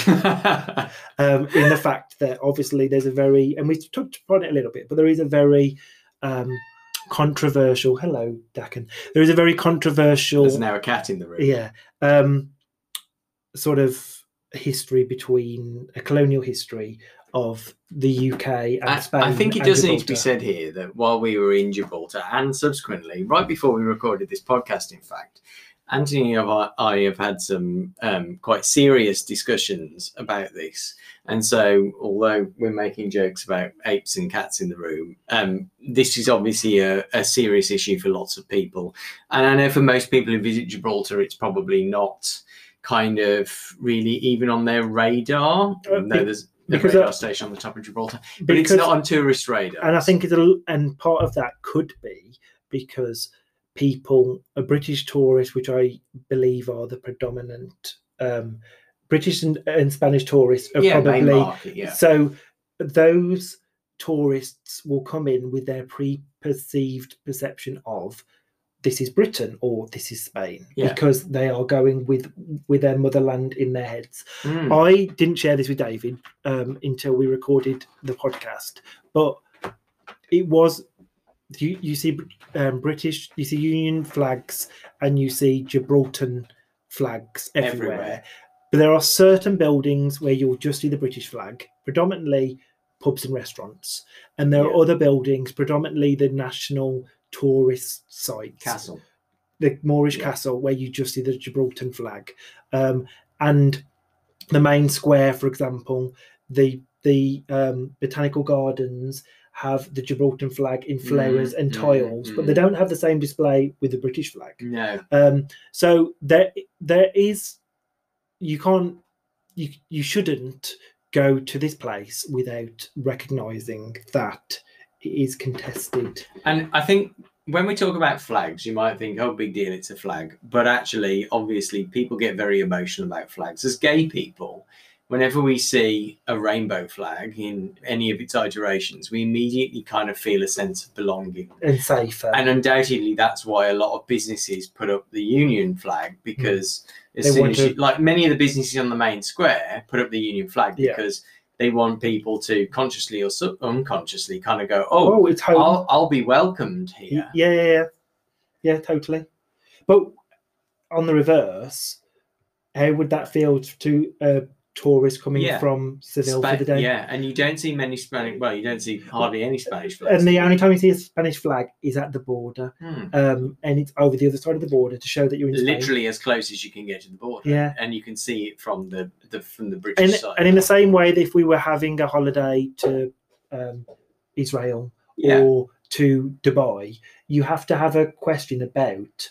um, in the fact that obviously there's a very, and we touched upon it a little bit, but there is a very um, controversial, hello, Dakin, there is a very controversial... There's now a cat in the room. Yeah. Um, sort of history between, a colonial history of the U K and I, Spain. I think it and does need to be Gibraltar. said here that while we were in Gibraltar and subsequently, right before we recorded this podcast, in fact, Anthony and I, I have had some um, quite serious discussions about this. And so, although we're making jokes about apes and cats in the room, um, this is obviously a, a serious issue for lots of people. And I know for most people who visit Gibraltar, it's probably not kind of really even on their radar. Uh, no, there's a because, radar uh, station on the top of Gibraltar, but it's because- not on tourist radar. And I think it's a, and part of that could be because people, a British tourists, which I believe are the predominant um, British and, and Spanish tourists, are yeah, main probably market, yeah. so. Those tourists will come in with their pre-perceived perception of this is Britain or this is Spain, Yeah. because they are going with with their motherland in their heads. Mm. I didn't share this with David um, until we recorded the podcast, but it was. You, you see um, British, you see Union flags, and you see Gibraltar flags everywhere. Everywhere. But there are certain buildings where you'll just see the British flag, predominantly pubs and restaurants. And there Yeah. are other buildings, predominantly the national tourist sites. Castle. The Moorish Yeah. Castle, where you just see the Gibraltar flag. Um, and the main square, for example, the the um, Botanical Gardens have the Gibraltar flag in flowers Mm, and mm, tiles, but mm. they don't have the same display with the British flag. No. Um, so there, there is, you can't, you you shouldn't go to this place without recognising that it is contested. And I think when we talk about flags, you might think, oh, big deal, it's a flag. But actually, obviously, people get very emotional about flags. As gay people, whenever we see a rainbow flag in any of its iterations, we immediately kind of feel a sense of belonging. And safer. And undoubtedly, that's why a lot of businesses put up the Union flag, because as They soon want as you, to- like many of the businesses on the main square put up the Union flag Yeah. because they want people to consciously or sub- unconsciously kind of go, oh, oh, it's home. I'll, I'll be welcomed Y- here. Yeah, yeah, yeah, yeah, totally. But on the reverse, how would that feel to a tourist coming Yeah. from Seville Spa- for the day? Yeah, and you don't see many Spanish, well, you don't see hardly any Spanish flags. And the only time you see a Spanish flag is at the border, Hmm. um, and it's over the other side of the border to show that you're in Spain. Literally as close as you can get to the border. Yeah. And you can see it from the, the from the British And, side. and in the same way that if we were having a holiday to um, Israel Yeah. or to Dubai, you have to have a question about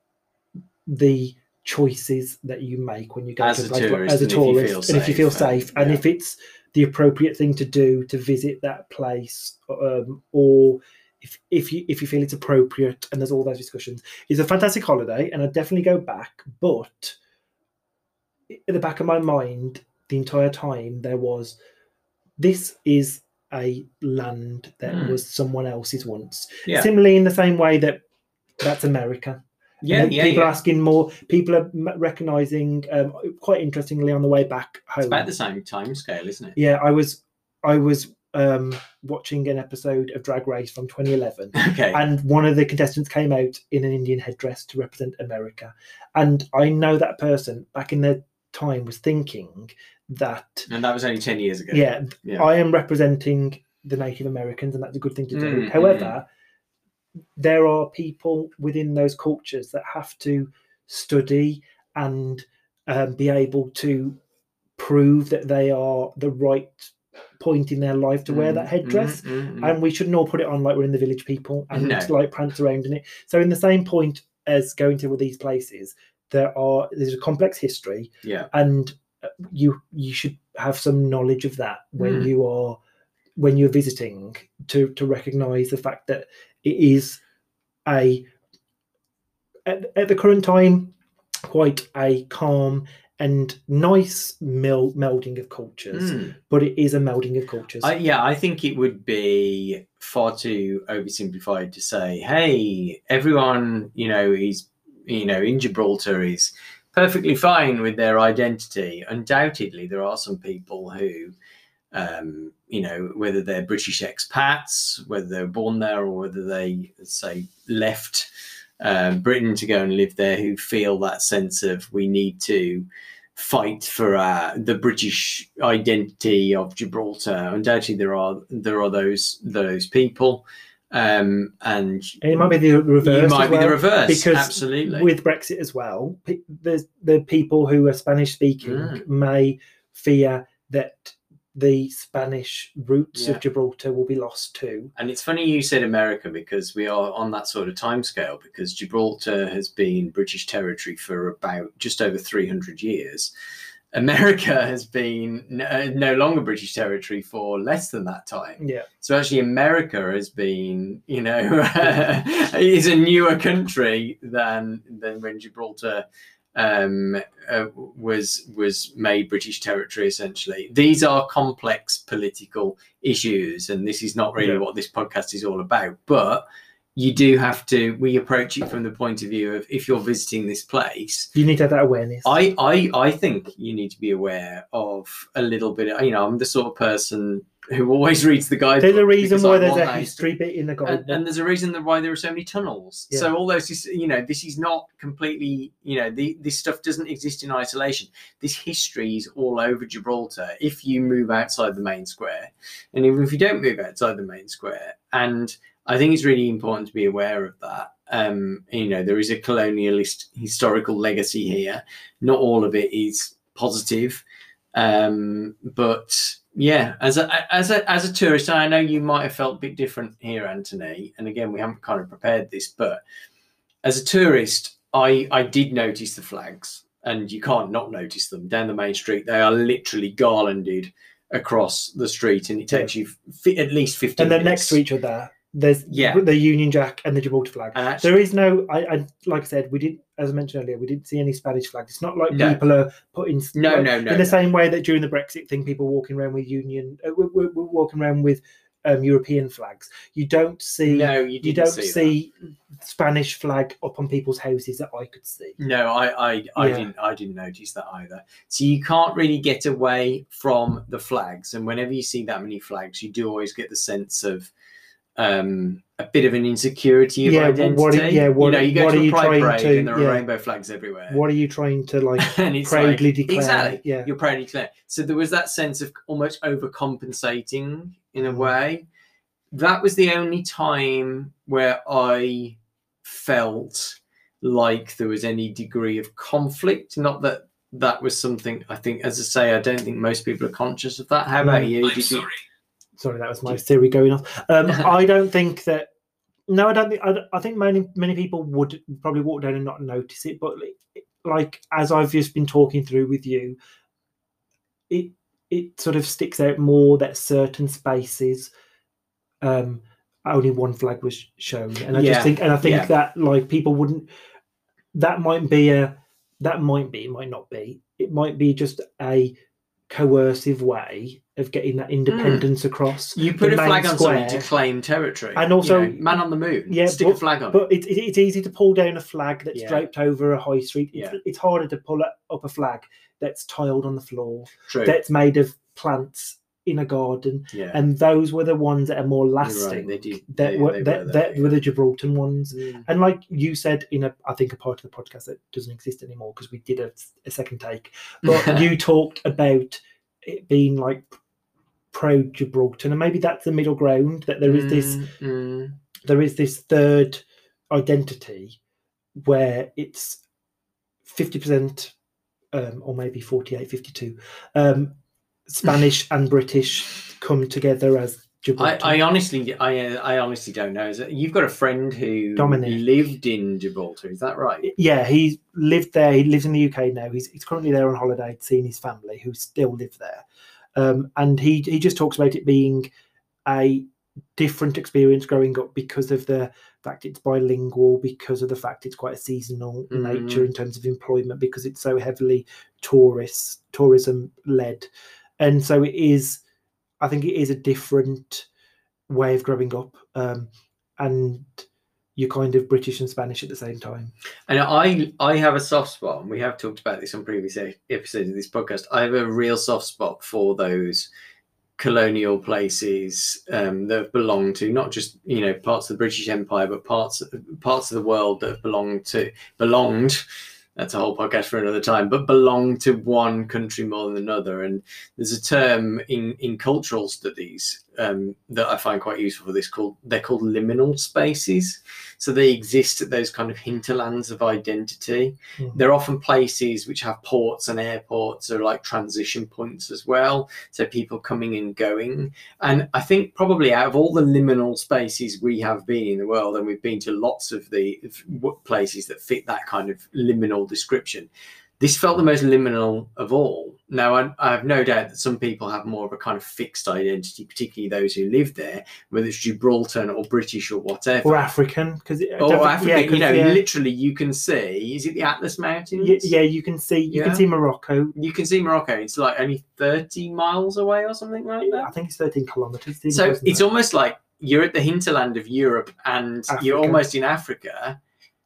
the choices that you make when you go As to a place tourist, as a and if you feel tourist, and if you feel safe and- safe, and yeah. if it's the appropriate thing to do to visit that place, um, or if if you if you feel it's appropriate, and there's all those discussions. It's a fantastic holiday, and I'd definitely go back. But in the back of my mind, the entire time there was, this is a land that Mm. was someone else's once. Yeah. Similarly, in the same way that that's America. Yeah, And yeah, people yeah. are asking more. People are m- recognizing, um, quite interestingly, on the way back home. It's about the same time scale, isn't it? Yeah, I was, I was um, watching an episode of Drag Race from twenty eleven, Okay. and one of the contestants came out in an Indian headdress to represent America, and I know that person back in their time was thinking that, And that was only ten years ago. yeah, Yeah. I am representing the Native Americans, and that's a good thing to do. Mm, However, there are people within those cultures that have to study and um, be able to prove that they are the right point in their life to wear that headdress. Mm, mm, mm. And we shouldn't all put it on like we're in the Village People and No. like prance around in it. So in the same point as going to all these places, there are there's a complex history, Yeah. and you you should have some knowledge of that when Mm. you are when you're visiting, to to recognize the fact that it is a at, at the current time quite a calm and nice mel- melding of cultures, Mm. but it is a melding of cultures. I, yeah, I think it would be far too oversimplified to say, hey, everyone, you know, is, you know, in Gibraltar is perfectly fine with their identity. Undoubtedly, there are some people who, um, you know, whether they're British expats, whether they're born there, or whether they, say, left um, Britain to go and live there, who feel that sense of we need to fight for uh, the British identity of Gibraltar. Undoubtedly, there are there are those those people, um, and, and it might be the reverse. You might as be well, the reverse, because absolutely. with Brexit as well, pe- there's the people who are Spanish speaking Mm. may fear that the Spanish roots Yeah. of Gibraltar will be lost too. And it's funny you said America, because we are on that sort of timescale, because Gibraltar has been British territory for about just over three hundred years. America has been no, no longer British territory for less than that time. Yeah. So actually America has been, you know, is a newer country than than when Gibraltar um, uh, was was made British territory, essentially. These are complex political issues, and this is not really Yeah. what this podcast is all about. But you do have to, we approach it from the point of view of, if you're visiting this place, You need to have that awareness. I, I, I think you need to be aware of a little bit. Of, you know, I'm the sort of person who always reads the guidebook. There's a reason because why I there's want a that history bit in the and, guidebook. and there's a reason that why there are so many tunnels. Yeah. So all those, you know, this is not completely, you know, the, this stuff doesn't exist in isolation. This history is all over Gibraltar if you move outside the main square, and even if you don't move outside the main square. And I think it's really important to be aware of that. Um, you know, there is a colonialist historical legacy here. Not all of it is positive, um, but yeah, as a as a as a tourist, and I know you might have felt a bit different here, Anthony. And again, we haven't kind of prepared this, but as a tourist, I I did notice the flags, and you can't not notice them down the main street. They are literally garlanded across the street, and it takes you f- at least fifteen and then minutes. next to each other, there's Yeah. the Union Jack and the Gibraltar flag. And actually, There is no, I, I like I said, we did, as I mentioned earlier, we didn't see any Spanish flags. It's not like No. people are putting No, like, no, no, in the no. same way that during the Brexit thing, people walking around with Union, uh, we're, we're, we're walking around with um, European flags. You don't see, no, you, you didn't don't see, see, Spanish flag up on people's houses that I could see. that. No, I, I, I Yeah. didn't, I didn't notice that either. So you can't really get away from the flags, and whenever you see that many flags, you do always get the sense of um, a bit of an insecurity of Yeah, identity. what are- yeah, what- you know, you go what to are a you pride trying parade to- and there are yeah. rainbow flags everywhere. What are you trying to like and it's proudly like, declare? exactly, Yeah. you're proudly declare. So there was that sense of almost overcompensating in a Mm. way. That was the only time where I felt like there was any degree of conflict. Not that that was something, I think, as I say, I don't think most people are conscious of that. How about Mm. you? I'm Did you- sorry. Sorry, that was my Siri going off. Um, I don't think that. No, I don't think. I, I think many many people would probably walk down and not notice it. But like as I've just been talking through with you, it it sort of sticks out more that certain spaces, um, only one flag was shown, and I Yeah, just think, and I think yeah. that like people wouldn't. That might be a. That might be. It might not be. It might be just a coercive way of getting that independence mm. across. You put a flag on square, something to claim territory. And also, you know, man on the moon, yeah, stick but, a flag on but it. But it, it's easy to pull down a flag that's yeah. draped over a high street. It's, yeah. it's harder to pull up a flag that's tiled on the floor, True. that's made of plants in a garden. Yeah. And those were the ones that are more lasting. Right. They did, that they, were, they that, were, that yeah. were the Gibraltar ones. Mm. And like you said in a, I think a part of the podcast that doesn't exist anymore because we did a, a second take, but you talked about it being like pro Gibraltar, and maybe that's the middle ground, that there is this mm, mm. there is this third identity where it's fifty percent um, or maybe forty-eight, fifty-two um, Spanish and British come together as Gibraltar. I, I honestly I I honestly don't know. You've got a friend who Dominic. lived in Gibraltar, is that right? Yeah, he lived there. He lives in the U K now. He's, he's currently there on holiday, seeing his family who still live there. Um, and he he just talks about it being a different experience growing up because of the fact it's bilingual, because of the fact it's quite a seasonal mm. nature in terms of employment, because it's so heavily tourist tourism led. And so it is, I think it is a different way of growing up. Um, and you're kind of British and Spanish at the same time. And I I have a soft spot, and we have talked about this on previous episodes of this podcast. I have a real soft spot for those colonial places um, that have belonged to not just, you know, parts of the British Empire, but parts parts of the world that have belonged to belonged. That's a whole podcast for another time, but belong to one country more than another. And there's a term in, in cultural studies um, that I find quite useful for this called, they're called liminal spaces. So they exist at those kind of hinterlands of identity. Mm-hmm. They're often places which have ports and airports or like transition points as well. So people coming and going. And I think probably out of all the liminal spaces we have been in the world, and we've been to lots of the places that fit that kind of liminal description, this felt the most liminal of all. Now, I, I have no doubt that some people have more of a kind of fixed identity, particularly those who live there, whether it's Gibraltar or British or whatever. Or African. Cause it, or African, yeah, you know, yeah. literally you can see, is it the Atlas Mountains? Yeah, yeah you can see, you yeah. can see Morocco. You can see Morocco. It's like only thirty miles away or something like that. I think it's thirteen kilometres. So it's it? almost like you're at the hinterland of Europe and Africa. You're almost in Africa.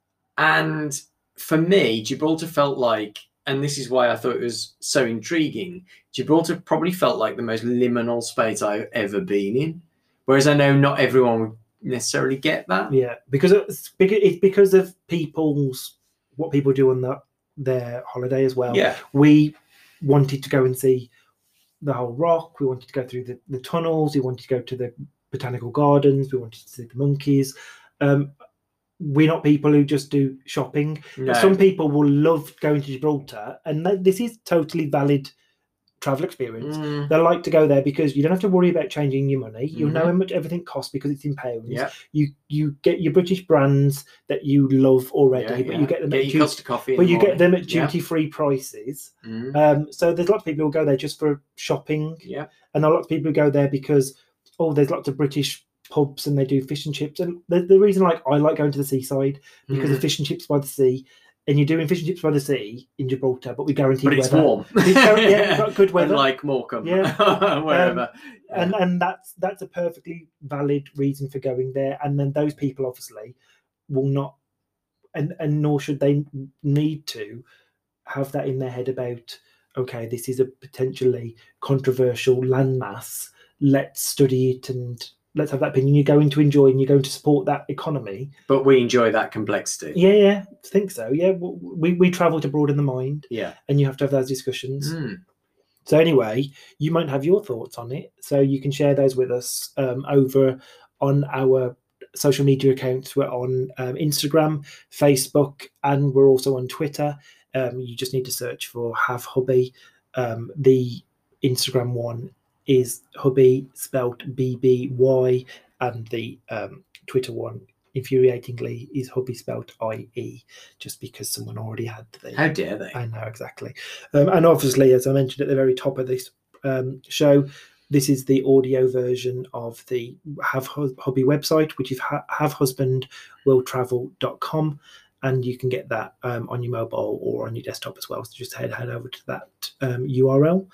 And for me, Gibraltar felt like, and this is why I thought it was so intriguing, Gibraltar probably felt like the most liminal space I've ever been in. Whereas I know not everyone would necessarily get that. Yeah, because it's because of people's, what people do on the, their holiday as well. Yeah. We wanted to go and see the whole rock. We wanted to go through the, the tunnels. We wanted to go to the botanical gardens. We wanted to see the monkeys. Um, We're not people who just do shopping. No. Some people will love going to Gibraltar, and th- this is totally valid travel experience. Mm. They like to go there because you don't have to worry about changing your money. You'll Mm-hmm. know how much everything costs because it's in pounds. Yeah. You you get your British brands that you love already, Yeah, but yeah. you get them Get at your duty, Costa coffee in but the you morning. get them at Yeah. duty-free prices. Mm. Um, so there's lots of people who go there just for shopping, Yeah. and there are lots of people who go there because oh, there's lots of British pubs and they do fish and chips. And the, the reason like I like going to the seaside because Mm. of fish and chips by the sea, and you're doing fish and chips by the sea in Gibraltar, but we guarantee But it's weather. warm. It's very- yeah, got good weather. Like Morecambe. Yeah. Wherever. Um, and and that's that's a perfectly valid reason for going there. And then those people obviously will not, and and nor should they need to have that in their head about, okay, this is a potentially controversial landmass. Let's study it and let's have that opinion. You're going to enjoy and you're going to support that economy. But we enjoy that complexity. Yeah, yeah, I think so. Yeah, we we travel to broaden the mind. Yeah. And you have to have those discussions. Mm. So anyway, you might have your thoughts on it. So you can share those with us um, over on our social media accounts. We're on um, Instagram, Facebook, and we're also on Twitter. Um, you just need to search for Have Hubby. Um, the Instagram one is Hubby, spelled B B Y, and the um, Twitter one, infuriatingly, is Hubby, spelled I E, just because someone already had the... How dare they? I know, exactly. Um, and obviously, as I mentioned at the very top of this um, show, this is the audio version of the Have Hubby website, which is ha- have husband will travel dot com. And you can get that um, on your mobile or on your desktop as well. So just head, head over to that um, U R L.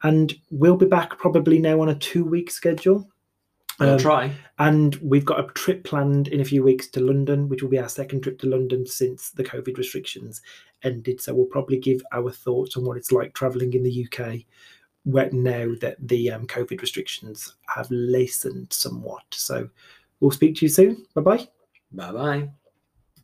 and we'll be back probably now on a two-week schedule. We'll Um, try. And we've got a trip planned in a few weeks to London, which will be our second trip to London since the COVID restrictions ended. So we'll probably give our thoughts on what it's like travelling in the U K where, now that the um, COVID restrictions have lessened somewhat. So we'll speak to you soon. Bye-bye. Bye-bye.